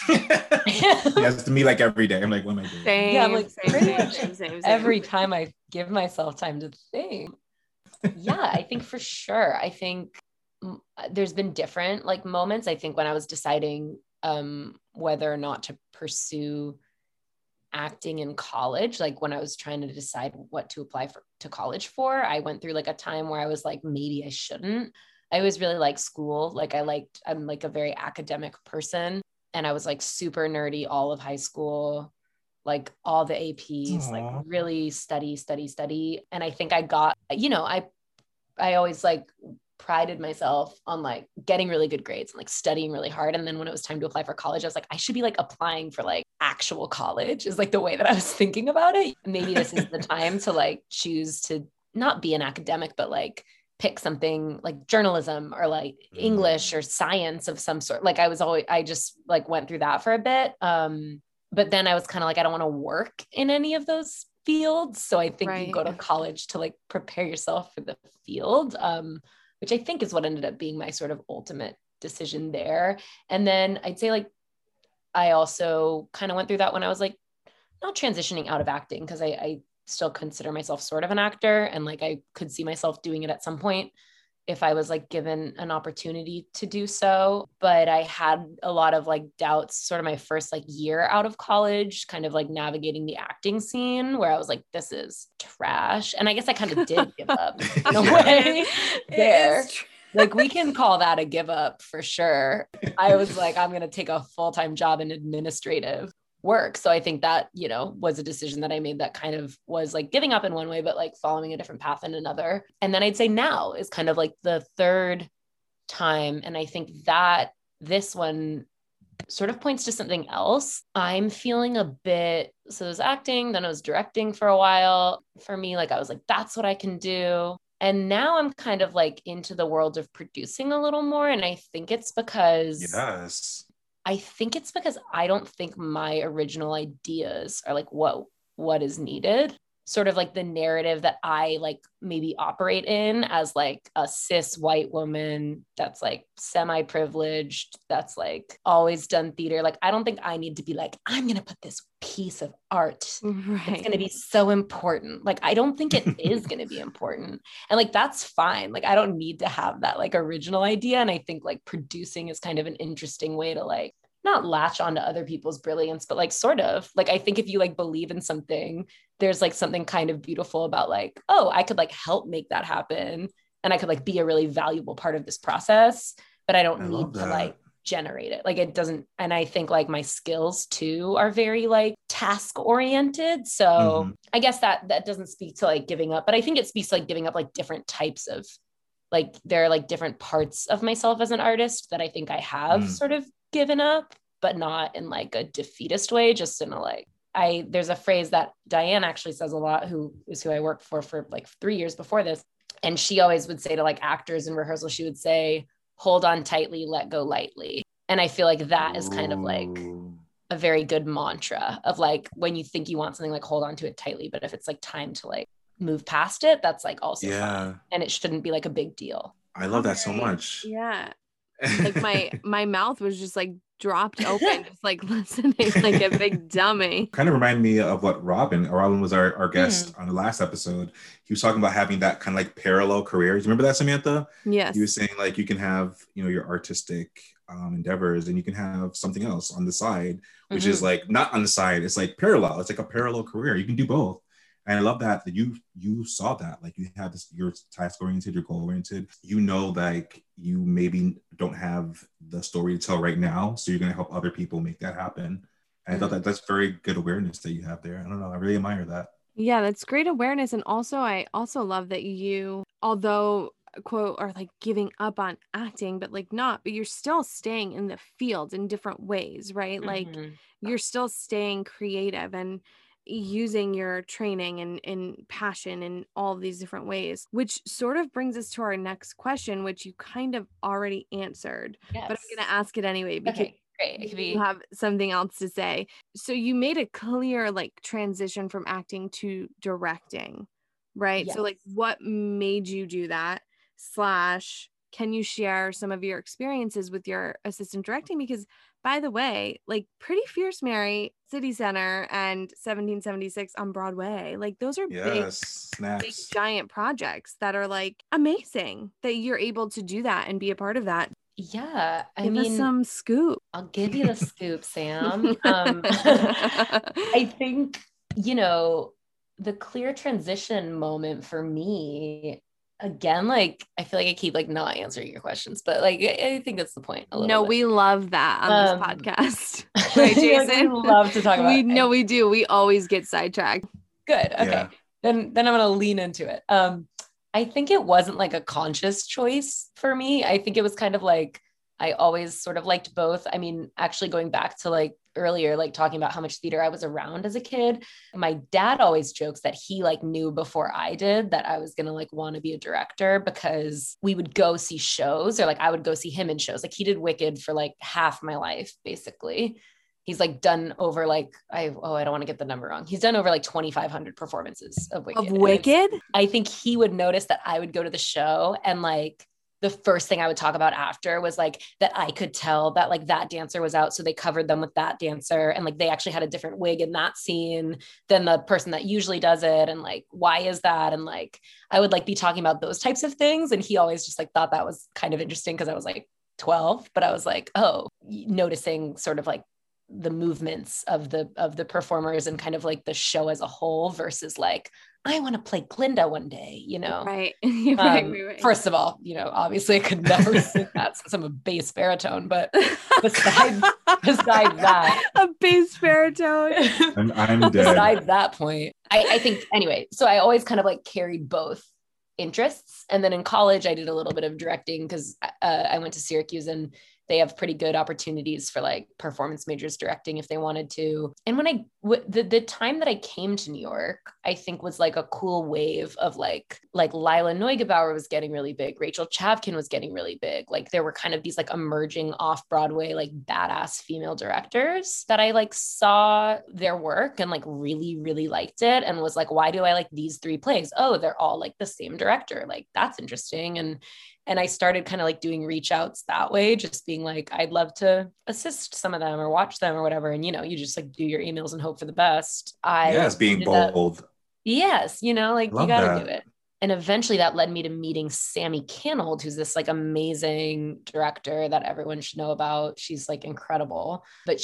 Yes, to me, like every day. I'm like, what am I doing? Same, Yeah, I'm like, same, pretty same, much same, same, same. Every time I give myself time to think. Yeah, I think for sure. I think mm, there's been different like moments. I think when I was deciding um, whether or not to pursue acting in college, like when I was trying to decide what to apply for to college for, I went through like a time where I was like, maybe I shouldn't. I always really liked school. Like I liked, I'm like a very academic person. And I was like super nerdy all of high school, like all the A Ps, Aww. like really study, study, study. And I think I got, you know, I, I always like prided myself on like getting really good grades and like studying really hard. And then when it was time to apply for college, I was like, I should be like applying for like actual college is like the way that I was thinking about it. Maybe this is the time to like choose to not be an academic, but like pick something like journalism or like English or science of some sort. Like I was always, I just like went through that for a bit. Um, but then I was kind of like, I don't want to work in any of those fields. So I think Right. you go to college to like prepare yourself for the field, um, which I think is what ended up being my sort of ultimate decision there. And then I'd say like, I also kind of went through that when I was like, not transitioning out of acting, because I, I still consider myself sort of an actor. And like, I could see myself doing it at some point if I was like given an opportunity to do so. But I had a lot of like doubts sort of my first like year out of college, kind of like navigating the acting scene where I was like, this is trash. And I guess I kind of did give up in a way there. Like we can call that a give up for sure. I was like, I'm going to take a full-time job in administrative work. So I think that, you know, was a decision that I made that kind of was like giving up in one way, but like following a different path in another. And then I'd say now is kind of like the third time. And I think that this one sort of points to something else. I'm feeling a bit, so it was acting, then I was directing for a while. For me, like I was like, that's what I can do. And now I'm kind of like into the world of producing a little more. And I think it's because Yes. I think it's because I don't think my original ideas are like what what is needed. Sort of like the narrative that I like maybe operate in as like a cis white woman that's like semi-privileged, that's like always done theater. Like, I don't think I need to be like, I'm going to put this piece of art. Right. It's going to be so important. Like, I don't think it is going to be important. And like, that's fine. Like, I don't need to have that like original idea. And I think like producing is kind of an interesting way to like, not latch onto other people's brilliance, but like sort of like, I think if you like believe in something, there's like something kind of beautiful about like, oh, I could like help make that happen. And I could like be a really valuable part of this process, but I don't I need love to that. like generate it. Like it doesn't. And I think like my skills too are very like task oriented. So Mhm. I guess that that doesn't speak to like giving up, but I think it speaks to like giving up like different types of like, there are like different parts of myself as an artist that I think I have Mm. sort of given up, but not in like a defeatist way, just in a like, I, there's a phrase that Diane actually says a lot, who is who I worked for for like three years before this. And she always would say to like actors in rehearsal, she would say, hold on tightly, let go lightly. And I feel like that is kind of like Ooh. a very good mantra of like, when you think you want something, like hold on to it tightly. But if it's like time to like move past it, that's like also Yeah. fine. And it shouldn't be like a big deal. I love that so much. Yeah. Like my my mouth was just like dropped open, just like listening like a big dummy. Kind of reminded me of what Robin, Robin was our, our guest on the last episode. He was talking about having that kind of like parallel career. Do you remember that, Samantha? Yes. He was saying like you can have, you know, your artistic um, endeavors and you can have something else on the side, which is Mhm. like not on the side. It's like parallel. It's like a parallel career. You can do both. And I love that that you you saw that, like you have this, you're task oriented, you're goal oriented. You know, like you maybe don't have the story to tell right now, so you're gonna help other people make that happen. And I thought that that's very good awareness that you have there. I don't know, I really admire that. Yeah, that's great awareness. And also, I also love that you, although quote, are like giving up on acting, but like not, but you're still staying in the field in different ways, right? Like Mhm. you're still staying creative and using your training and, and passion in all of these different ways, which sort of brings us to our next question, which you kind of already answered, Yes. but I'm going to ask it anyway because Okay, great. It could be you have something else to say. So you made a clear like transition from acting to directing, right? So like Yes. what made you do that? Slash, can you share some of your experiences with your assistant directing? Because by the way, like Pretty Fierce Mary, City Center, and seventeen seventy-six on Broadway, like those are big, Yes, big snaps. giant projects that are like amazing that you're able to do that and be a part of that. Yeah, I Give us mean, some scoop. I'll give you the scoop, Sam. Um, I think, you know, the clear transition moment for me, again, like, I feel like I keep like not answering your questions, but like, I, I think that's the point. A little No, bit. we love that on Um, this podcast. Right, Like, Jason? we love to talk about We it. no, we do. We always get sidetracked. Good. Okay. Yeah. Then then I'm gonna lean into it. Um, I think it wasn't like a conscious choice for me. I think it was kind of like, I always sort of liked both. I mean, actually going back to like earlier, like talking about how much theater I was around as a kid, my dad always jokes that he like knew before I did that I was going to like want to be a director, because we would go see shows, or like I would go see him in shows. Like he did Wicked for like half my life, basically. He's like done over like, I, oh, I don't want to get the number wrong. He's done over like twenty-five hundred performances of Wicked. Of Wicked? I think he would notice that I would go to the show, and like, the first thing I would talk about after was like that I could tell that like that dancer was out. So they covered them with that dancer. And like, they actually had a different wig in that scene than the person that usually does it. And like, why is that? And like, I would like be talking about those types of things. And he always just like thought that was kind of interesting, because I was like twelve, but I was like, oh, noticing sort of like the movements of the, of the performers and kind of like the show as a whole versus like, I want to play Glinda one day, you know? Right. right, um, right, right. First of all, you know, obviously I could never sing that since I'm a bass baritone, but besides, besides that. A bass baritone. I'm, I'm dead. Besides that point, I, I think, anyway, so I always kind of like carried both interests. And then in college, I did a little bit of directing, because uh, I went to Syracuse, and they have pretty good opportunities for like performance majors directing if they wanted to. And when I, w- the, the time that I came to New York, I think was like a cool wave of like, like Lila Neugebauer was getting really big. Rachel Chavkin was getting really big. Like there were kind of these like emerging off-Broadway, like badass female directors that I like saw their work and like really, really liked it. And was like, why do I like these three plays? Oh, they're all like the same director. Like that's interesting. And And I started kind of like doing reach outs that way, just being like, I'd love to assist some of them or watch them or whatever. And, you know, you just like do your emails and hope for the best. I Yes, being bold. Up, yes, you know, like Love you got to that. do it. And eventually that led me to meeting Sammy Canold, who's this like amazing director that everyone should know about. She's like incredible, but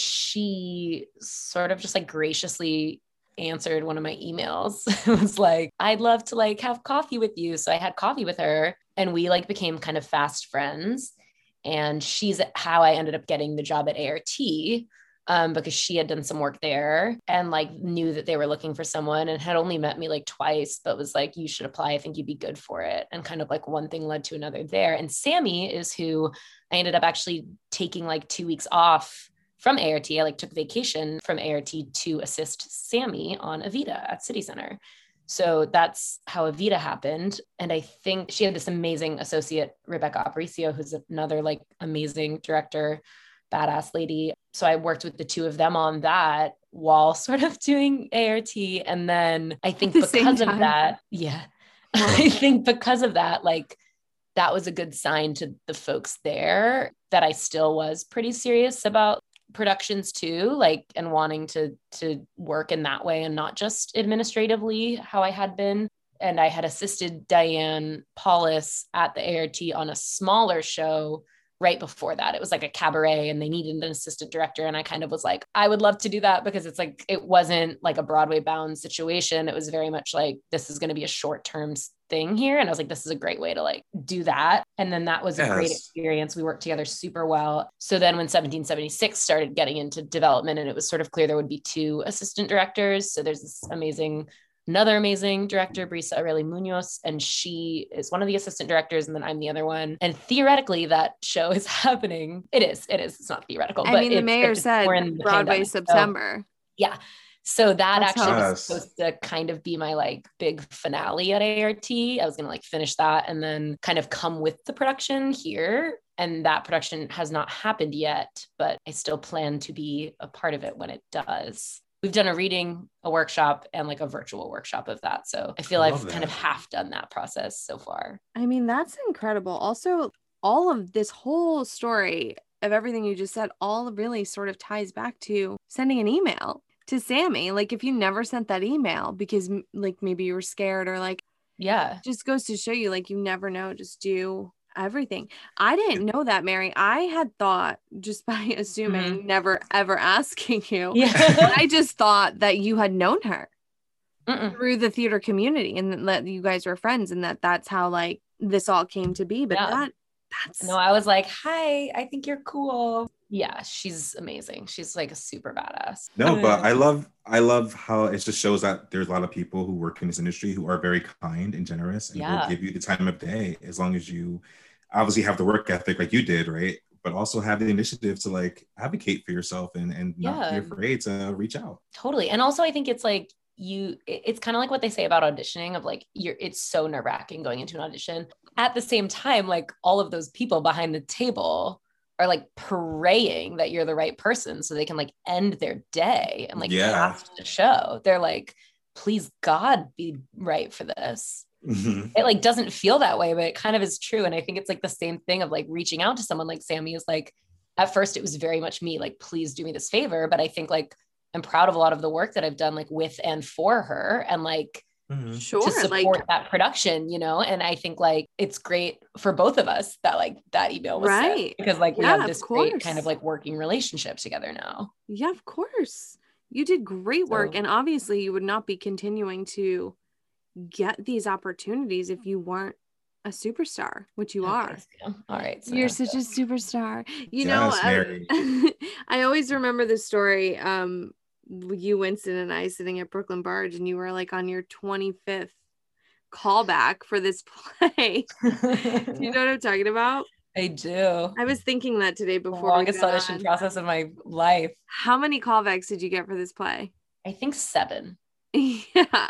she sort of just like graciously answered one of my emails. It was like, I'd love to like have coffee with you. So I had coffee with her, and we like became kind of fast friends. And she's how I ended up getting the job at A R T, um, because she had done some work there and like knew that they were looking for someone, and had only met me like twice, but was like, you should apply. I think you'd be good for it. And kind of like one thing led to another there. And Sammy is who I ended up actually taking like two weeks off from A R T. I like took vacation from A R T to assist Sammy on Evita at City Center. So that's how Evita happened. And I think she had this amazing associate, Rebecca Aparicio, who's another like amazing director, badass lady. So I worked with the two of them on that while sort of doing A R T. And then I think At the same because of time. that, yeah, I think because of that, like that was a good sign to the folks there that I still was pretty serious about productions too, like, and wanting to to work in that way and not just administratively how I had been. And I had assisted Diane Paulus at the A R T on a smaller show right before that. It was like a cabaret, and they needed an assistant director. And I kind of was like, I would love to do that, because it's like, it wasn't like a Broadway bound situation. It was very much like, this is going to be a short-term thing here. And I was like, this is a great way to like do that. And then that was a Yes. great experience. We worked together super well. So then when seventeen seventy-six started getting into development, and it was sort of clear there would be two assistant directors. So there's this amazing Another amazing director, Brisa Aureli Munoz, and she is one of the assistant directors, and then I'm the other one. And theoretically, that show is happening. It is. It is. It's not theoretical. I but mean, the it's- mayor it's said more in the Broadway pandemic. So, September. yeah. So that That's actually how- was supposed to kind of be my like big finale at A R T. I was going to like finish that and then kind of come with the production here. And that production has not happened yet, but I still plan to be a part of it when it does. We've done a reading, a workshop, and like a virtual workshop of that. So I feel I I've love kind that. of half done that process so far. I mean, that's incredible. Also, all of this whole story of everything you just said, all really sort of ties back to sending an email to Sammy. Like, if you never sent that email because m- like maybe you were scared, or like, Yeah. just goes to show you, like, you never know, just do everything. I didn't know that, Mary. I had thought, just by assuming, never ever asking you, Yeah. I just thought that you had known her Mm-mm. through the theater community, and that you guys were friends, and that that's how like this all came to be. But Yeah. that That's no, I was like, hi, I think you're cool. Yeah, she's amazing. She's like a super badass. No, but I love I love how it just shows that there's a lot of people who work in this industry who are very kind and generous and Yeah. will give you the time of day as long as you obviously have the work ethic like you did, right? But also have the initiative to like advocate for yourself and, and not Yeah. be afraid to reach out. Totally. And also I think it's like you, it- it's kind of like what they say about auditioning of like, you're, it's so nerve wracking going into an audition. At the same time, like all of those people behind the table are like praying that you're the right person so they can like end their day and like Yeah. cast the show. They're like, please God be right for this. Mhm. It like doesn't feel that way, but it kind of is true. And I think it's like the same thing of like reaching out to someone like Sammy is like, at first it was very much me, like, please do me this favor. But I think like, I'm proud of a lot of the work that I've done like with and for her and like Mhm. sure. to support Like, that production, you know? And I think like, it's great for both of us that like that email was sent, Right. because like we Yeah, have of this great course. kind of like working relationship together now. yeah, of course. You did great work. So- And obviously you would not be continuing to get these opportunities if you weren't a superstar, which you Okay, are. Sam. All right. You're Samantha. such a superstar. You Yes, know, I, Mary. I always remember the story. Um, you, Winston, and I sitting at Brooklyn Barge, and you were like on your twenty-fifth callback for this play. Do you know what I'm talking about? I do. I was thinking that today The before. we longest got audition on. process of my life. How many callbacks did you get for this play? I think seven. Yeah.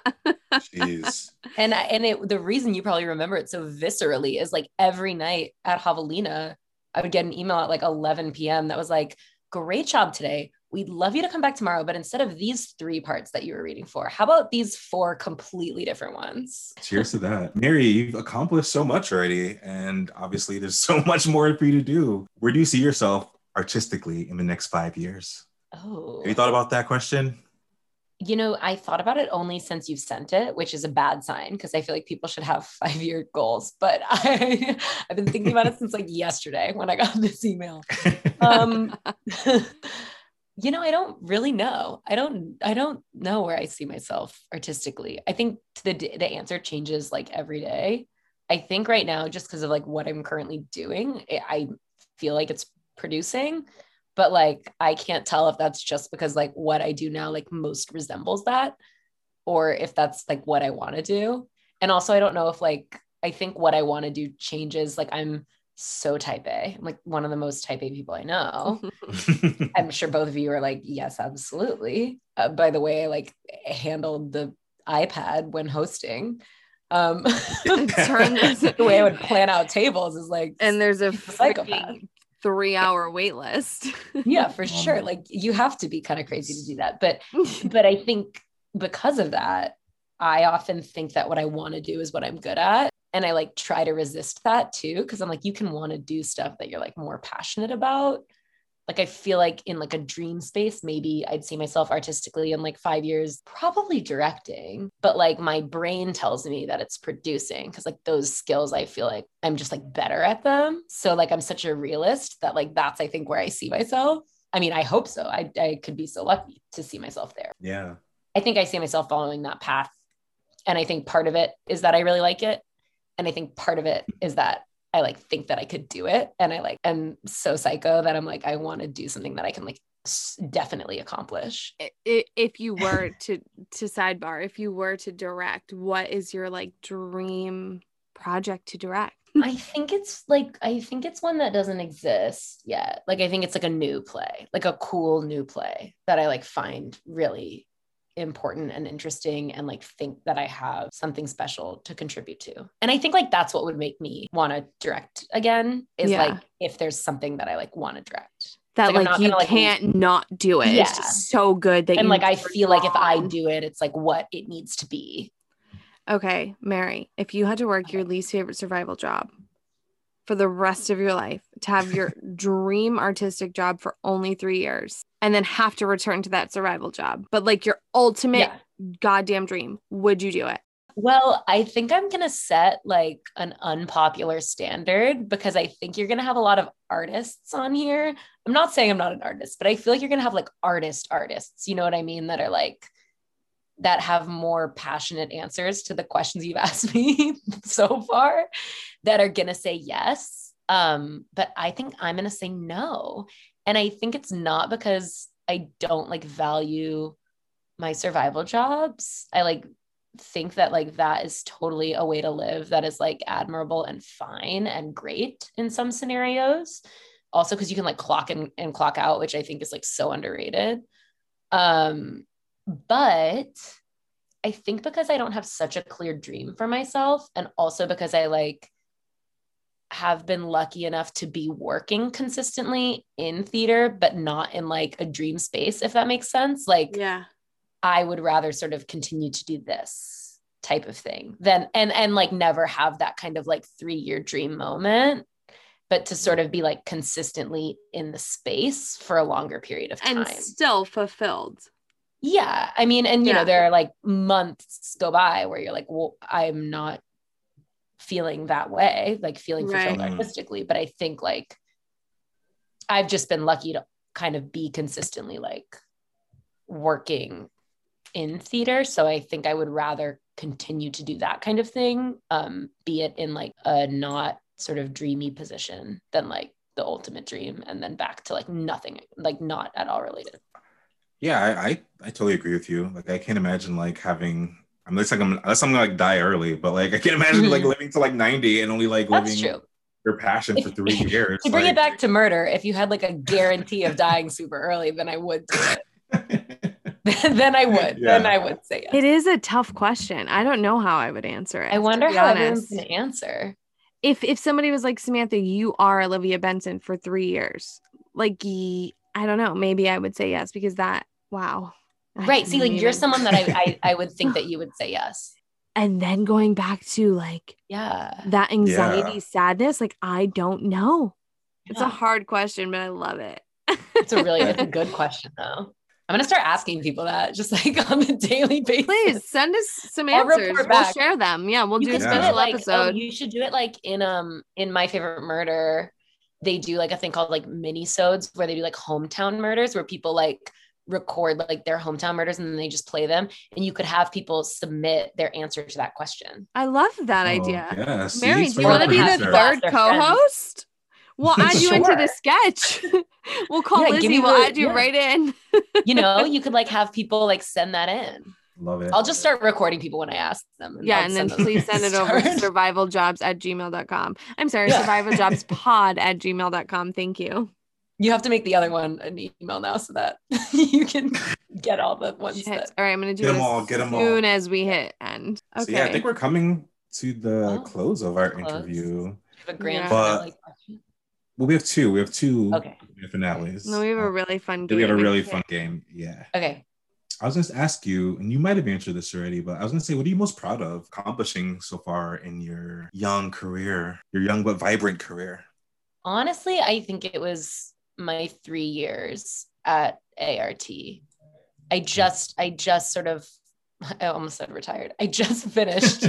Jeez. And I- and it, the reason you probably remember it so viscerally is like every night at Javelina, I would get an email at like eleven p.m. that was like, great job today. We'd love you to come back tomorrow, but instead of these three parts that you were reading for, how about these four completely different ones? Cheers to that. Mary, you've accomplished so much already. And obviously there's so much more for you to do. Where do you see yourself artistically in the next five years? Oh, Have you thought about that question? you know, I thought about it only since you've sent it, which is a bad sign because I feel like people should have five-year goals. But I, I've been thinking about it since like yesterday when I got this email. Um, you know, I don't really know. I don't, I don't know where I see myself artistically. I think the the answer changes like every day. I think right now, just because of like what I'm currently doing, I I feel like it's producing, but like, I can't tell if that's just because like what I do now, like most resembles that, or if that's like what I want to do. And also, I don't know if like, I think what I want to do changes. Like I'm so type A. I'm like one of the most type A people I know. I'm sure both of you are like, yes, absolutely. Uh, by the way, I like handled the iPad when hosting. Um, Turn this- the way I would plan out tables is like, And there's a psychopath. freaking three hour wait list. Yeah, for sure. Like you have to be kind of crazy to do that. But, but I think because of that, I often think that what I want to do is what I'm good at. And I like try to resist that too. Cause I'm like, you can want to do stuff that you're like more passionate about. Like, I feel like in like a dream space, maybe I'd see myself artistically in like five years, probably directing, but like my brain tells me that it's producing. Cause like those skills, I feel like I'm just like better at them. So like, I'm such a realist that like, that's, I think where I see myself. I mean, I hope so. I, I could be so lucky to see myself there. Yeah. I think I see myself following that path. And I think part of it is that I really like it. And I think part of it is that I like think that I could do it. And I like, am so psycho that I'm like, I want to do something that I can like s- definitely accomplish. I- i- If you were to to sidebar, if you were to direct, what is your like dream project to direct? I think it's like, I think it's one that doesn't exist yet. Like, I think it's like a new play, like a cool new play that I like find really important and interesting and like think that I have something special to contribute to. And I think like that's what would make me want to direct again is Yeah. like if there's something that I like want to direct. That Like, I'm like, not you gonna, like, can't not do it. Yeah. It's just so good that And you like I do it feel like if I wrong. do it, it's like what it needs to be. Okay, Mary, if you had to work your least favorite survival job for the rest of your life, to have your dream artistic job for only three years, and then have to return to that survival job, but like your ultimate Yeah. goddamn dream, would you do it? Well, I think I'm going to set like an unpopular standard because I think you're going to have a lot of artists on here. I'm not saying I'm not an artist, but I feel like you're going to have like artist artists, you know what I mean? That are like, that have more passionate answers to the questions you've asked me so far that are going to say yes. Um, but I think I'm going to say no. And I think it's not because I don't like value my survival jobs. I like think that like that is totally a way to live that is like admirable and fine and great in some scenarios. Also, because you can like clock in and clock out, which I think is like so underrated. Um, but I think because I don't have such a clear dream for myself, and also because I like have been lucky enough to be working consistently in theater, but not in like a dream space, if that makes sense. Like, yeah, I would rather sort of continue to do this type of thing than, and, and like never have that kind of like three year dream moment, but to sort of be like consistently in the space for a longer period of time. And still fulfilled. Yeah. I mean, and you yeah. know, there are like months go by where you're like, well, I'm not feeling that way, like feeling fulfilled right. artistically. But I think like, I've just been lucky to kind of be consistently like working in theater. So I think I would rather continue to do that kind of thing, um, be it in like a not sort of dreamy position than like the ultimate dream and then back to like nothing, like not at all related. Yeah, I, I, I totally agree with you. Like I can't imagine like having, I'm looks like I'm unless I'm gonna like die early, but like I can't imagine like living to like ninety and only like That's living true. your passion for three years. To bring like, it back to murder, if you had like a guarantee of dying super early, then I would do it. then I would. Yeah. Then I would say yes. It is a tough question. I don't know how I would answer it. I wonder how honest. everyone's gonna answer. If if somebody was like, Samantha, you are Olivia Benson for three years, like I don't know, maybe I would say yes because that wow. Right. See, like even... you're someone that I, I I would think that you would say yes. And then going back to like, yeah, that anxiety, yeah. sadness, like, I don't know. It's yeah. a hard question, but I love it. It's a really it's a good question, though. I'm going to start asking people that just like on a daily basis. Please send us some answers. We'll share them. Yeah, we'll you do a special like, episode. Oh, you should do it like in um in My Favorite Murder. They do like a thing called like mini-sodes where they do like hometown murders where people like record like their hometown murders and then they just play them, and you could have people submit their answer to that question. I love that oh, idea. Yeah. Mary, do you want to be the third co-host? We'll add you sure. into the sketch. We'll call yeah, Lizzie. We'll the, add you yeah. right in. You know, you could like have people like send that in. Love it. I'll just start recording people when I ask them. And yeah, I'll and then please send it over to survivaljobs at gmail dot com. I'm sorry, yeah. survivaljobspod at gmail dot com. Thank you. You have to make the other one an email now so that you can get all the ones. Shit. That... All right, I'm going to do get it them as all, get them soon all. as we hit end. Okay. So yeah, I think we're coming to the oh, close of our close. interview. You have a grand yeah. finale question. Well, we have two. We have two okay. finales. No, we have a really fun game. We have a really fun game. Yeah. Okay. I was going to ask you, and you might have answered this already, but I was going to say, what are you most proud of accomplishing so far in your young career, your young but vibrant career? Honestly, I think it was my three years at A R T. I just, I just sort of, I almost said retired. I just finished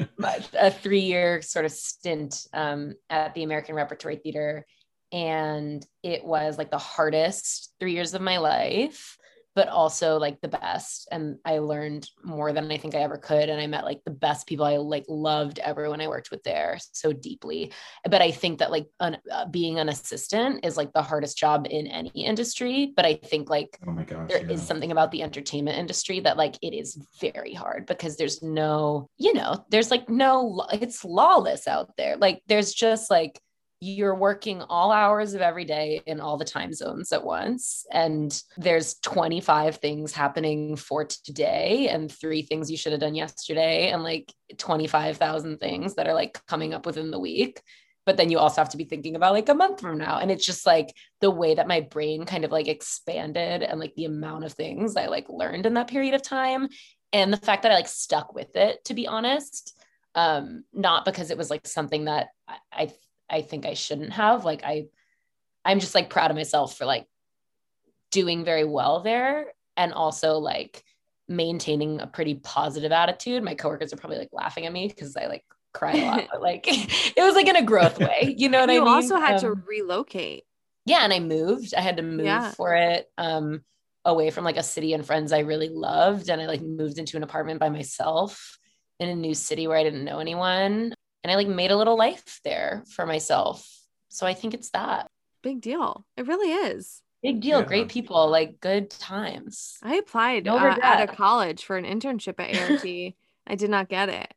a three-year sort of stint um, at the American Repertory Theater. And it was like the hardest three years of my life, but also like the best. And I learned more than I think I ever could. And I met like the best people. I like loved everyone I worked with there so deeply. But I think that like un- uh, being an assistant is like the hardest job in any industry. But I think like oh my gosh, there yeah. is something about the entertainment industry that like it is very hard because there's no, you know, there's like no, it's lawless out there. Like there's just like, you're working all hours of every day in all the time zones at once. And there's twenty-five things happening for today and three things you should have done yesterday and like twenty-five thousand things that are like coming up within the week. But then you also have to be thinking about like a month from now. And it's just like the way that my brain kind of like expanded and like the amount of things I like learned in that period of time. And the fact that I like stuck with it, to be honest, um, not because it was like something that I, I I think I shouldn't have. Like I, I'm just like proud of myself for like doing very well there. And also like maintaining a pretty positive attitude. My coworkers are probably like laughing at me because I like cry a lot, but like, it was like in a growth way, you know what you I mean? You also had um, to relocate. Yeah. And I moved, I had to move yeah. for it, um, away from like a city and friends I really loved. And I like moved into an apartment by myself in a new city where I didn't know anyone. And I like made a little life there for myself. So I think it's that. Big deal. It really is. Big deal. Yeah. Great people, like good times. I applied No uh, at a regret. college for an internship at A R T. I did not get it.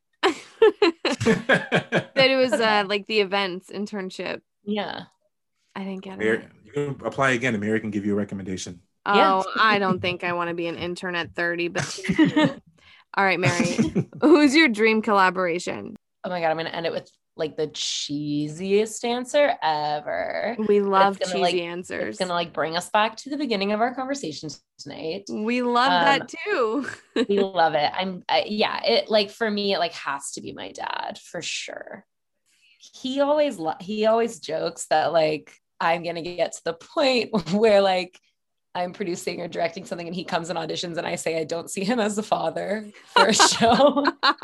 That it was uh, like the events internship. Yeah. I didn't get Mary, it. you can apply again and Mary can give you a recommendation. Oh, Yeah. I don't think I want to be an intern at thirty, but all right, Mary. Who's your dream collaboration? Oh my God, I'm going to end it with like the cheesiest answer ever. We love It's cheesy gonna, like, answers. It's going to like bring us back to the beginning of our conversation tonight. We love Um, that too. We love it. I'm, I, yeah, it like for me, it like has to be my dad for sure. He always, lo- he always jokes that like, I'm going to get to the point where like, I'm producing or directing something and he comes in auditions and I say I don't see him as the father for a show.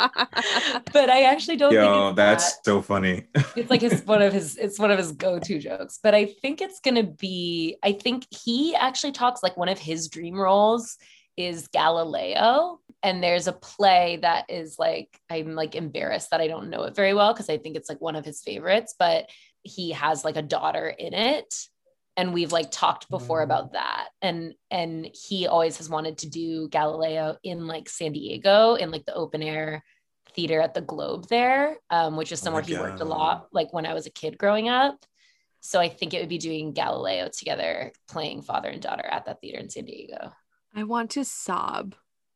But I actually don't think Yo, it's that's that. so funny. It's like his one of his it's one of his go-to jokes. But I think it's gonna be, I think he actually talks like one of his dream roles is Galileo. And there's a play that is like, I'm like embarrassed that I don't know it very well because I think it's like one of his favorites, but he has like a daughter in it. And we've like talked before about that. And, and he always has wanted to do Galileo in like San Diego in like the open air theater at the Globe there, um, which is somewhere he worked a lot, like when I was a kid growing up. So I think it would be doing Galileo together, playing father and daughter at that theater in San Diego. I want to sob.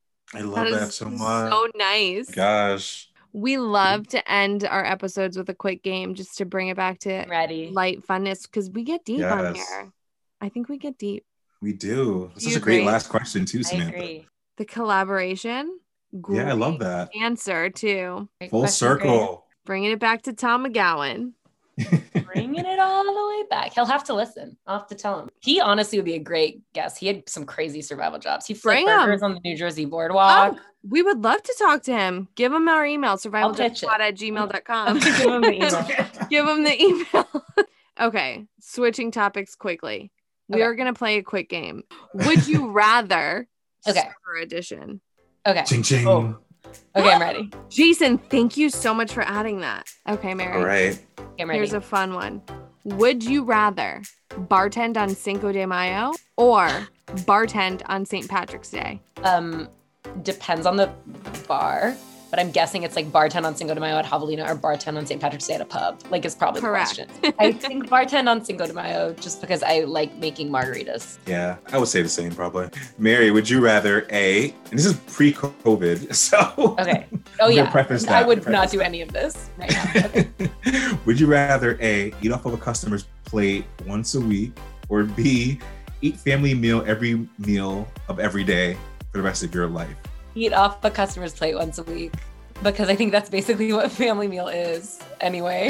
I love that, is so much. So nice. Gosh. We love to end our episodes with a quick game just to bring it back to Ready. light funness because we get deep on Yes. here. I think we get deep. We do. This You is a great agree? last question too, I Samantha. agree. The collaboration. Yeah, I love great that. Answer too. Great Full question, circle. Bringing it back to Tom McGowan. Grace. Bringing it all the way back. He'll have to listen. I'll have to tell him. He honestly would be a great guest. He had some crazy survival jobs. He flipped Bring him. burgers on the New Jersey boardwalk. Oh, we would love to talk to him. Give him our email, survival pitch it. at gmail dot com. Give him the email. Give him the email. Okay, switching topics quickly. We Okay. are going to play a quick game. Would you rather Okay. server edition? Okay. Ching ching. Oh. Okay, I'm ready. Jason, thank you so much for adding that. Okay, Mary. All right. Okay, I'm ready. Here's a fun one. Would you rather bartend on Cinco de Mayo or bartend on Saint Patrick's Day? Um, depends on the bar, but I'm guessing it's like bartend on Cinco de Mayo at Javelina or bartend on Saint Patrick's Day at a pub. Like it's probably Correct. the question. I think bartend on Cinco de Mayo just because I like making margaritas. Yeah, I would say the same probably. Mary, would you rather A, and this is pre-COVID, so Okay. Oh I'm gonna yeah. preface I that, would preface not do any of this right now. Okay. would you rather A, eat off of a customer's plate once a week, or B, eat family meal every meal of every day for the rest of your life? Eat off a customer's plate once a week because I think that's basically what family meal is anyway.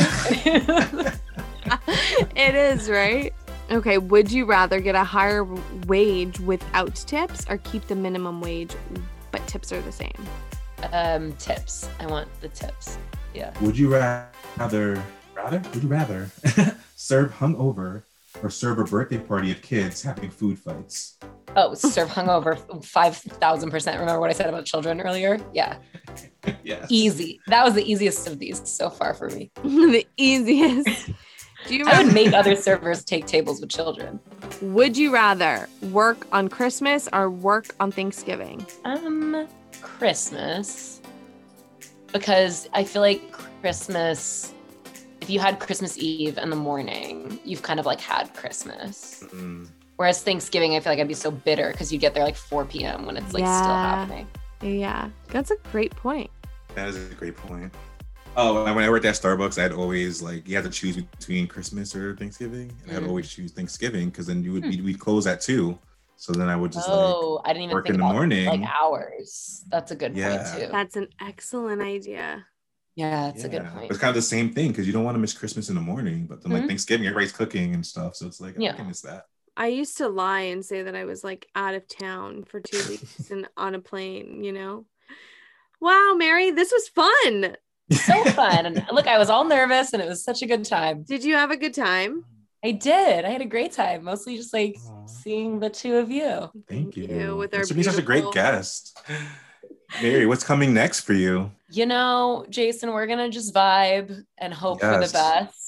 It is, right? Okay, would you rather get a higher wage without tips or keep the minimum wage but tips are the same? um, tips. I want the tips. Yeah. Would you rather, rather, would you rather serve hungover or serve a birthday party of kids having food fights? Oh, serve hungover five thousand percent. Remember what I said about children earlier? Yeah. Yes. Easy. That was the easiest of these so far for me. The easiest. Do you I would remember- make other servers take tables with children. Would you rather work on Christmas or work on Thanksgiving? Um, Christmas. Because I feel like Christmas, if you had Christmas Eve in the morning, you've kind of like had Christmas. Mm. Whereas Thanksgiving, I feel like I'd be so bitter because you get there like four p.m. when it's like still Yeah. happening. Yeah, that's a great point. That is a great point. Oh, and when I worked at Starbucks, I'd always like, you had to choose between Christmas or Thanksgiving. And I'd Mm. always choose Thanksgiving because then you would we'd, we'd close at two. So then I would just Oh, like I didn't even work think in the about morning. like hours. That's a good Yeah. point too. That's an excellent idea. Yeah, that's a good Yeah. point. It's kind of the same thing because you don't want to miss Christmas in the morning, but then like Mhm. Thanksgiving, everybody's cooking and stuff. So it's like, Yeah. I can miss that. I used to lie and say that I was like out of town for two weeks and on a plane, you know? Wow, Mary, this was fun. So fun. And look, I was all nervous and it was such a good time. Did you have a good time? I did. I had a great time. Mostly just like Aw. seeing the two of you. Thank you. With our Thanks for being such a great beautiful- guest. Mary, what's coming next for you? You know, Jason, we're gonna just vibe and hope for Yes. the best.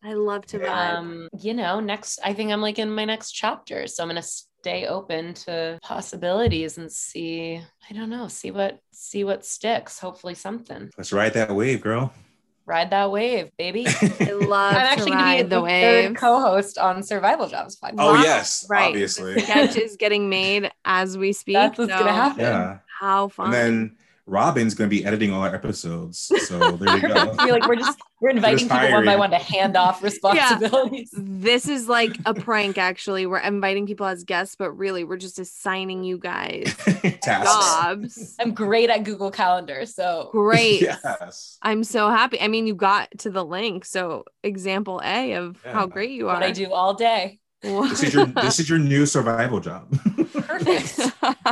I love to vibe. Um, you know, next, I think I'm like in my next chapter. So I'm going to stay open to possibilities and see, I don't know, see what, see what sticks. Hopefully something. Let's ride that wave, girl. Ride that wave, baby. I love I'm to actually going ride to be the the wave. third co-host on Survival Jobs podcast. Oh, yes, right. obviously. The sketch is getting made as we speak. That's what's so going to happen. Yeah. How fun. And then Robin's going to be editing all our episodes. So there you go. I feel like we're just, we're inviting people one by hiring. one to hand off responsibilities. This is like a prank, actually. We're inviting people as guests, but really we're just assigning you guys Tasks. jobs. I'm great at Google Calendar. So Great. Yes. I'm so happy. I mean, you got to the link. So example A of Yeah. how great you are. what I do all day. This is your this is your new survival job. Perfect.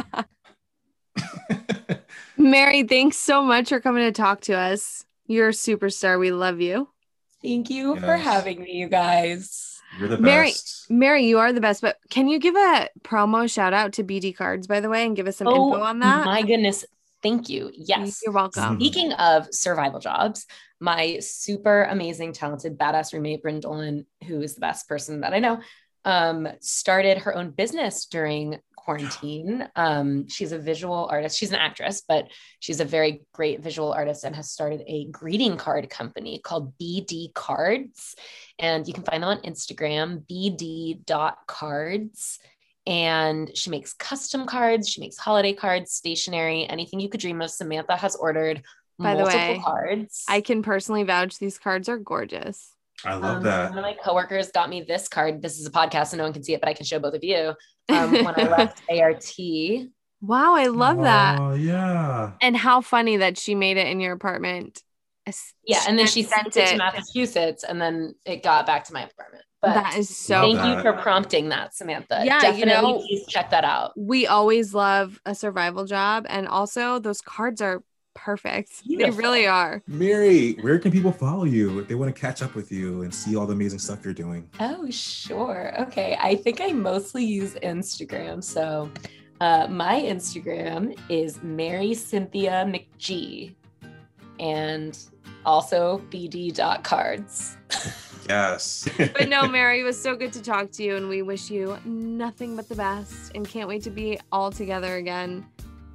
Mary, thanks so much for coming to talk to us. You're a superstar. We love you. Thank you for Yes. having me, you guys. You're the Mary, best. Mary, you are the best. But can you give a promo shout out to B D Cards, by the way, and give us some Oh, info on that? my goodness. Thank you. Yes. You're welcome. Speaking of survival jobs, my super amazing, talented, badass roommate, Bryn Dolan, who is the best person that I know, um, started her own business during quarantine. Um, she's a visual artist. She's an actress, but she's a very great visual artist and has started a greeting card company called B D Cards. And you can find them on Instagram, b d dot cards. And she makes custom cards. She makes holiday cards, stationery, anything you could dream of. Samantha has ordered By the multiple way, cards. I can personally vouch these cards are gorgeous. I love Um, that. One of my coworkers got me this card. This is a podcast, so no one can see it, but I can show both of you. Um, when I left A R T. Wow, I love that. Oh, yeah. And how funny that she made it in your apartment. Yeah, and then she sent sent it to it. Massachusetts, and then it got back to my apartment. But That is so thank Love you that. for prompting that, Samantha. Yeah, you Definitely, know- please check that out. We always love a survival job. And also, those cards are perfect. Beautiful. They really are. Mary, where can people follow you if they want to catch up with you and see all the amazing stuff you're doing? Oh, sure. Okay. I think I mostly use Instagram. So uh, my Instagram is Mary Cynthia McGee and also b d dot cards. Yes. But no, Mary, it was so good to talk to you. And we wish you nothing but the best and can't wait to be all together again,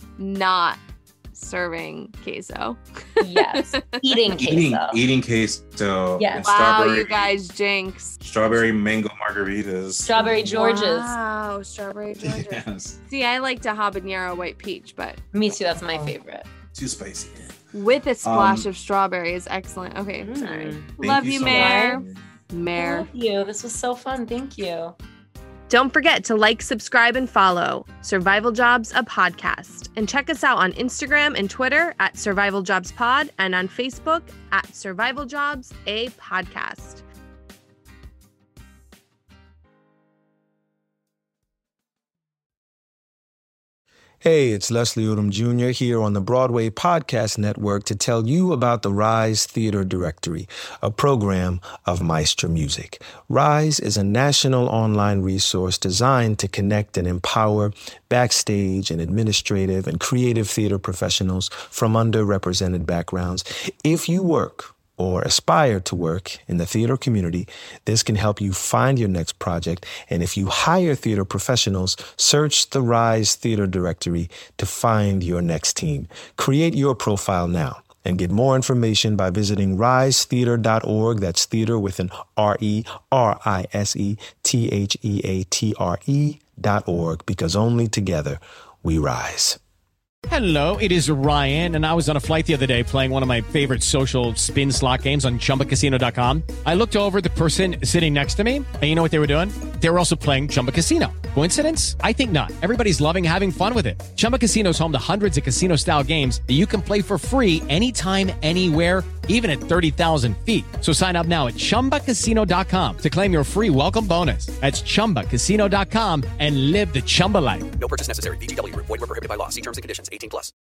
not serving queso. Yes. Eating queso. eating eating queso. Yes. and Wow, strawberry, you guys jinx. strawberry mango margaritas. Strawberry Georges. Wow, strawberry Georges. Yes. See, I like to habanero white peach, but Me too. That's my favorite. Too spicy. with a splash Um, of strawberry is excellent. Okay, sorry. Mm. Thank Love you you, so Mare. much. Mare. Thank you. This was so fun. Thank you. Don't forget to like, subscribe, and follow Survival Jobs, a podcast. And check us out on Instagram and Twitter at Survival Jobs Pod and on Facebook at Survival Jobs, a podcast. Hey, it's Leslie Odom Junior here on the Broadway Podcast Network to tell you about the Rise Theater Directory, a program of Maestro Music. Rise is a national online resource designed to connect and empower backstage and administrative and creative theater professionals from underrepresented backgrounds. If you work or aspire to work in the theater community, this can help you find your next project. And if you hire theater professionals, search the Rise Theater Directory to find your next team. Create your profile now and get more information by visiting rise theater dot org. That's theater with an R E R I S E T H E A T R E dot org, because only together we rise. Hello, it is Ryan, and I was on a flight the other day playing one of my favorite social spin slot games on chumba casino dot com. I looked over at the person sitting next to me, and you know what they were doing? They were also playing Chumba Casino. Coincidence? I think not. Everybody's loving having fun with it. Chumba Casino is home to hundreds of casino-style games that you can play for free anytime, anywhere, even at thirty thousand feet. So sign up now at chumba casino dot com to claim your free welcome bonus. That's chumba casino dot com and live the Chumba life. No purchase necessary. V G W. Void where prohibited by law. See terms and conditions. eighteen plus.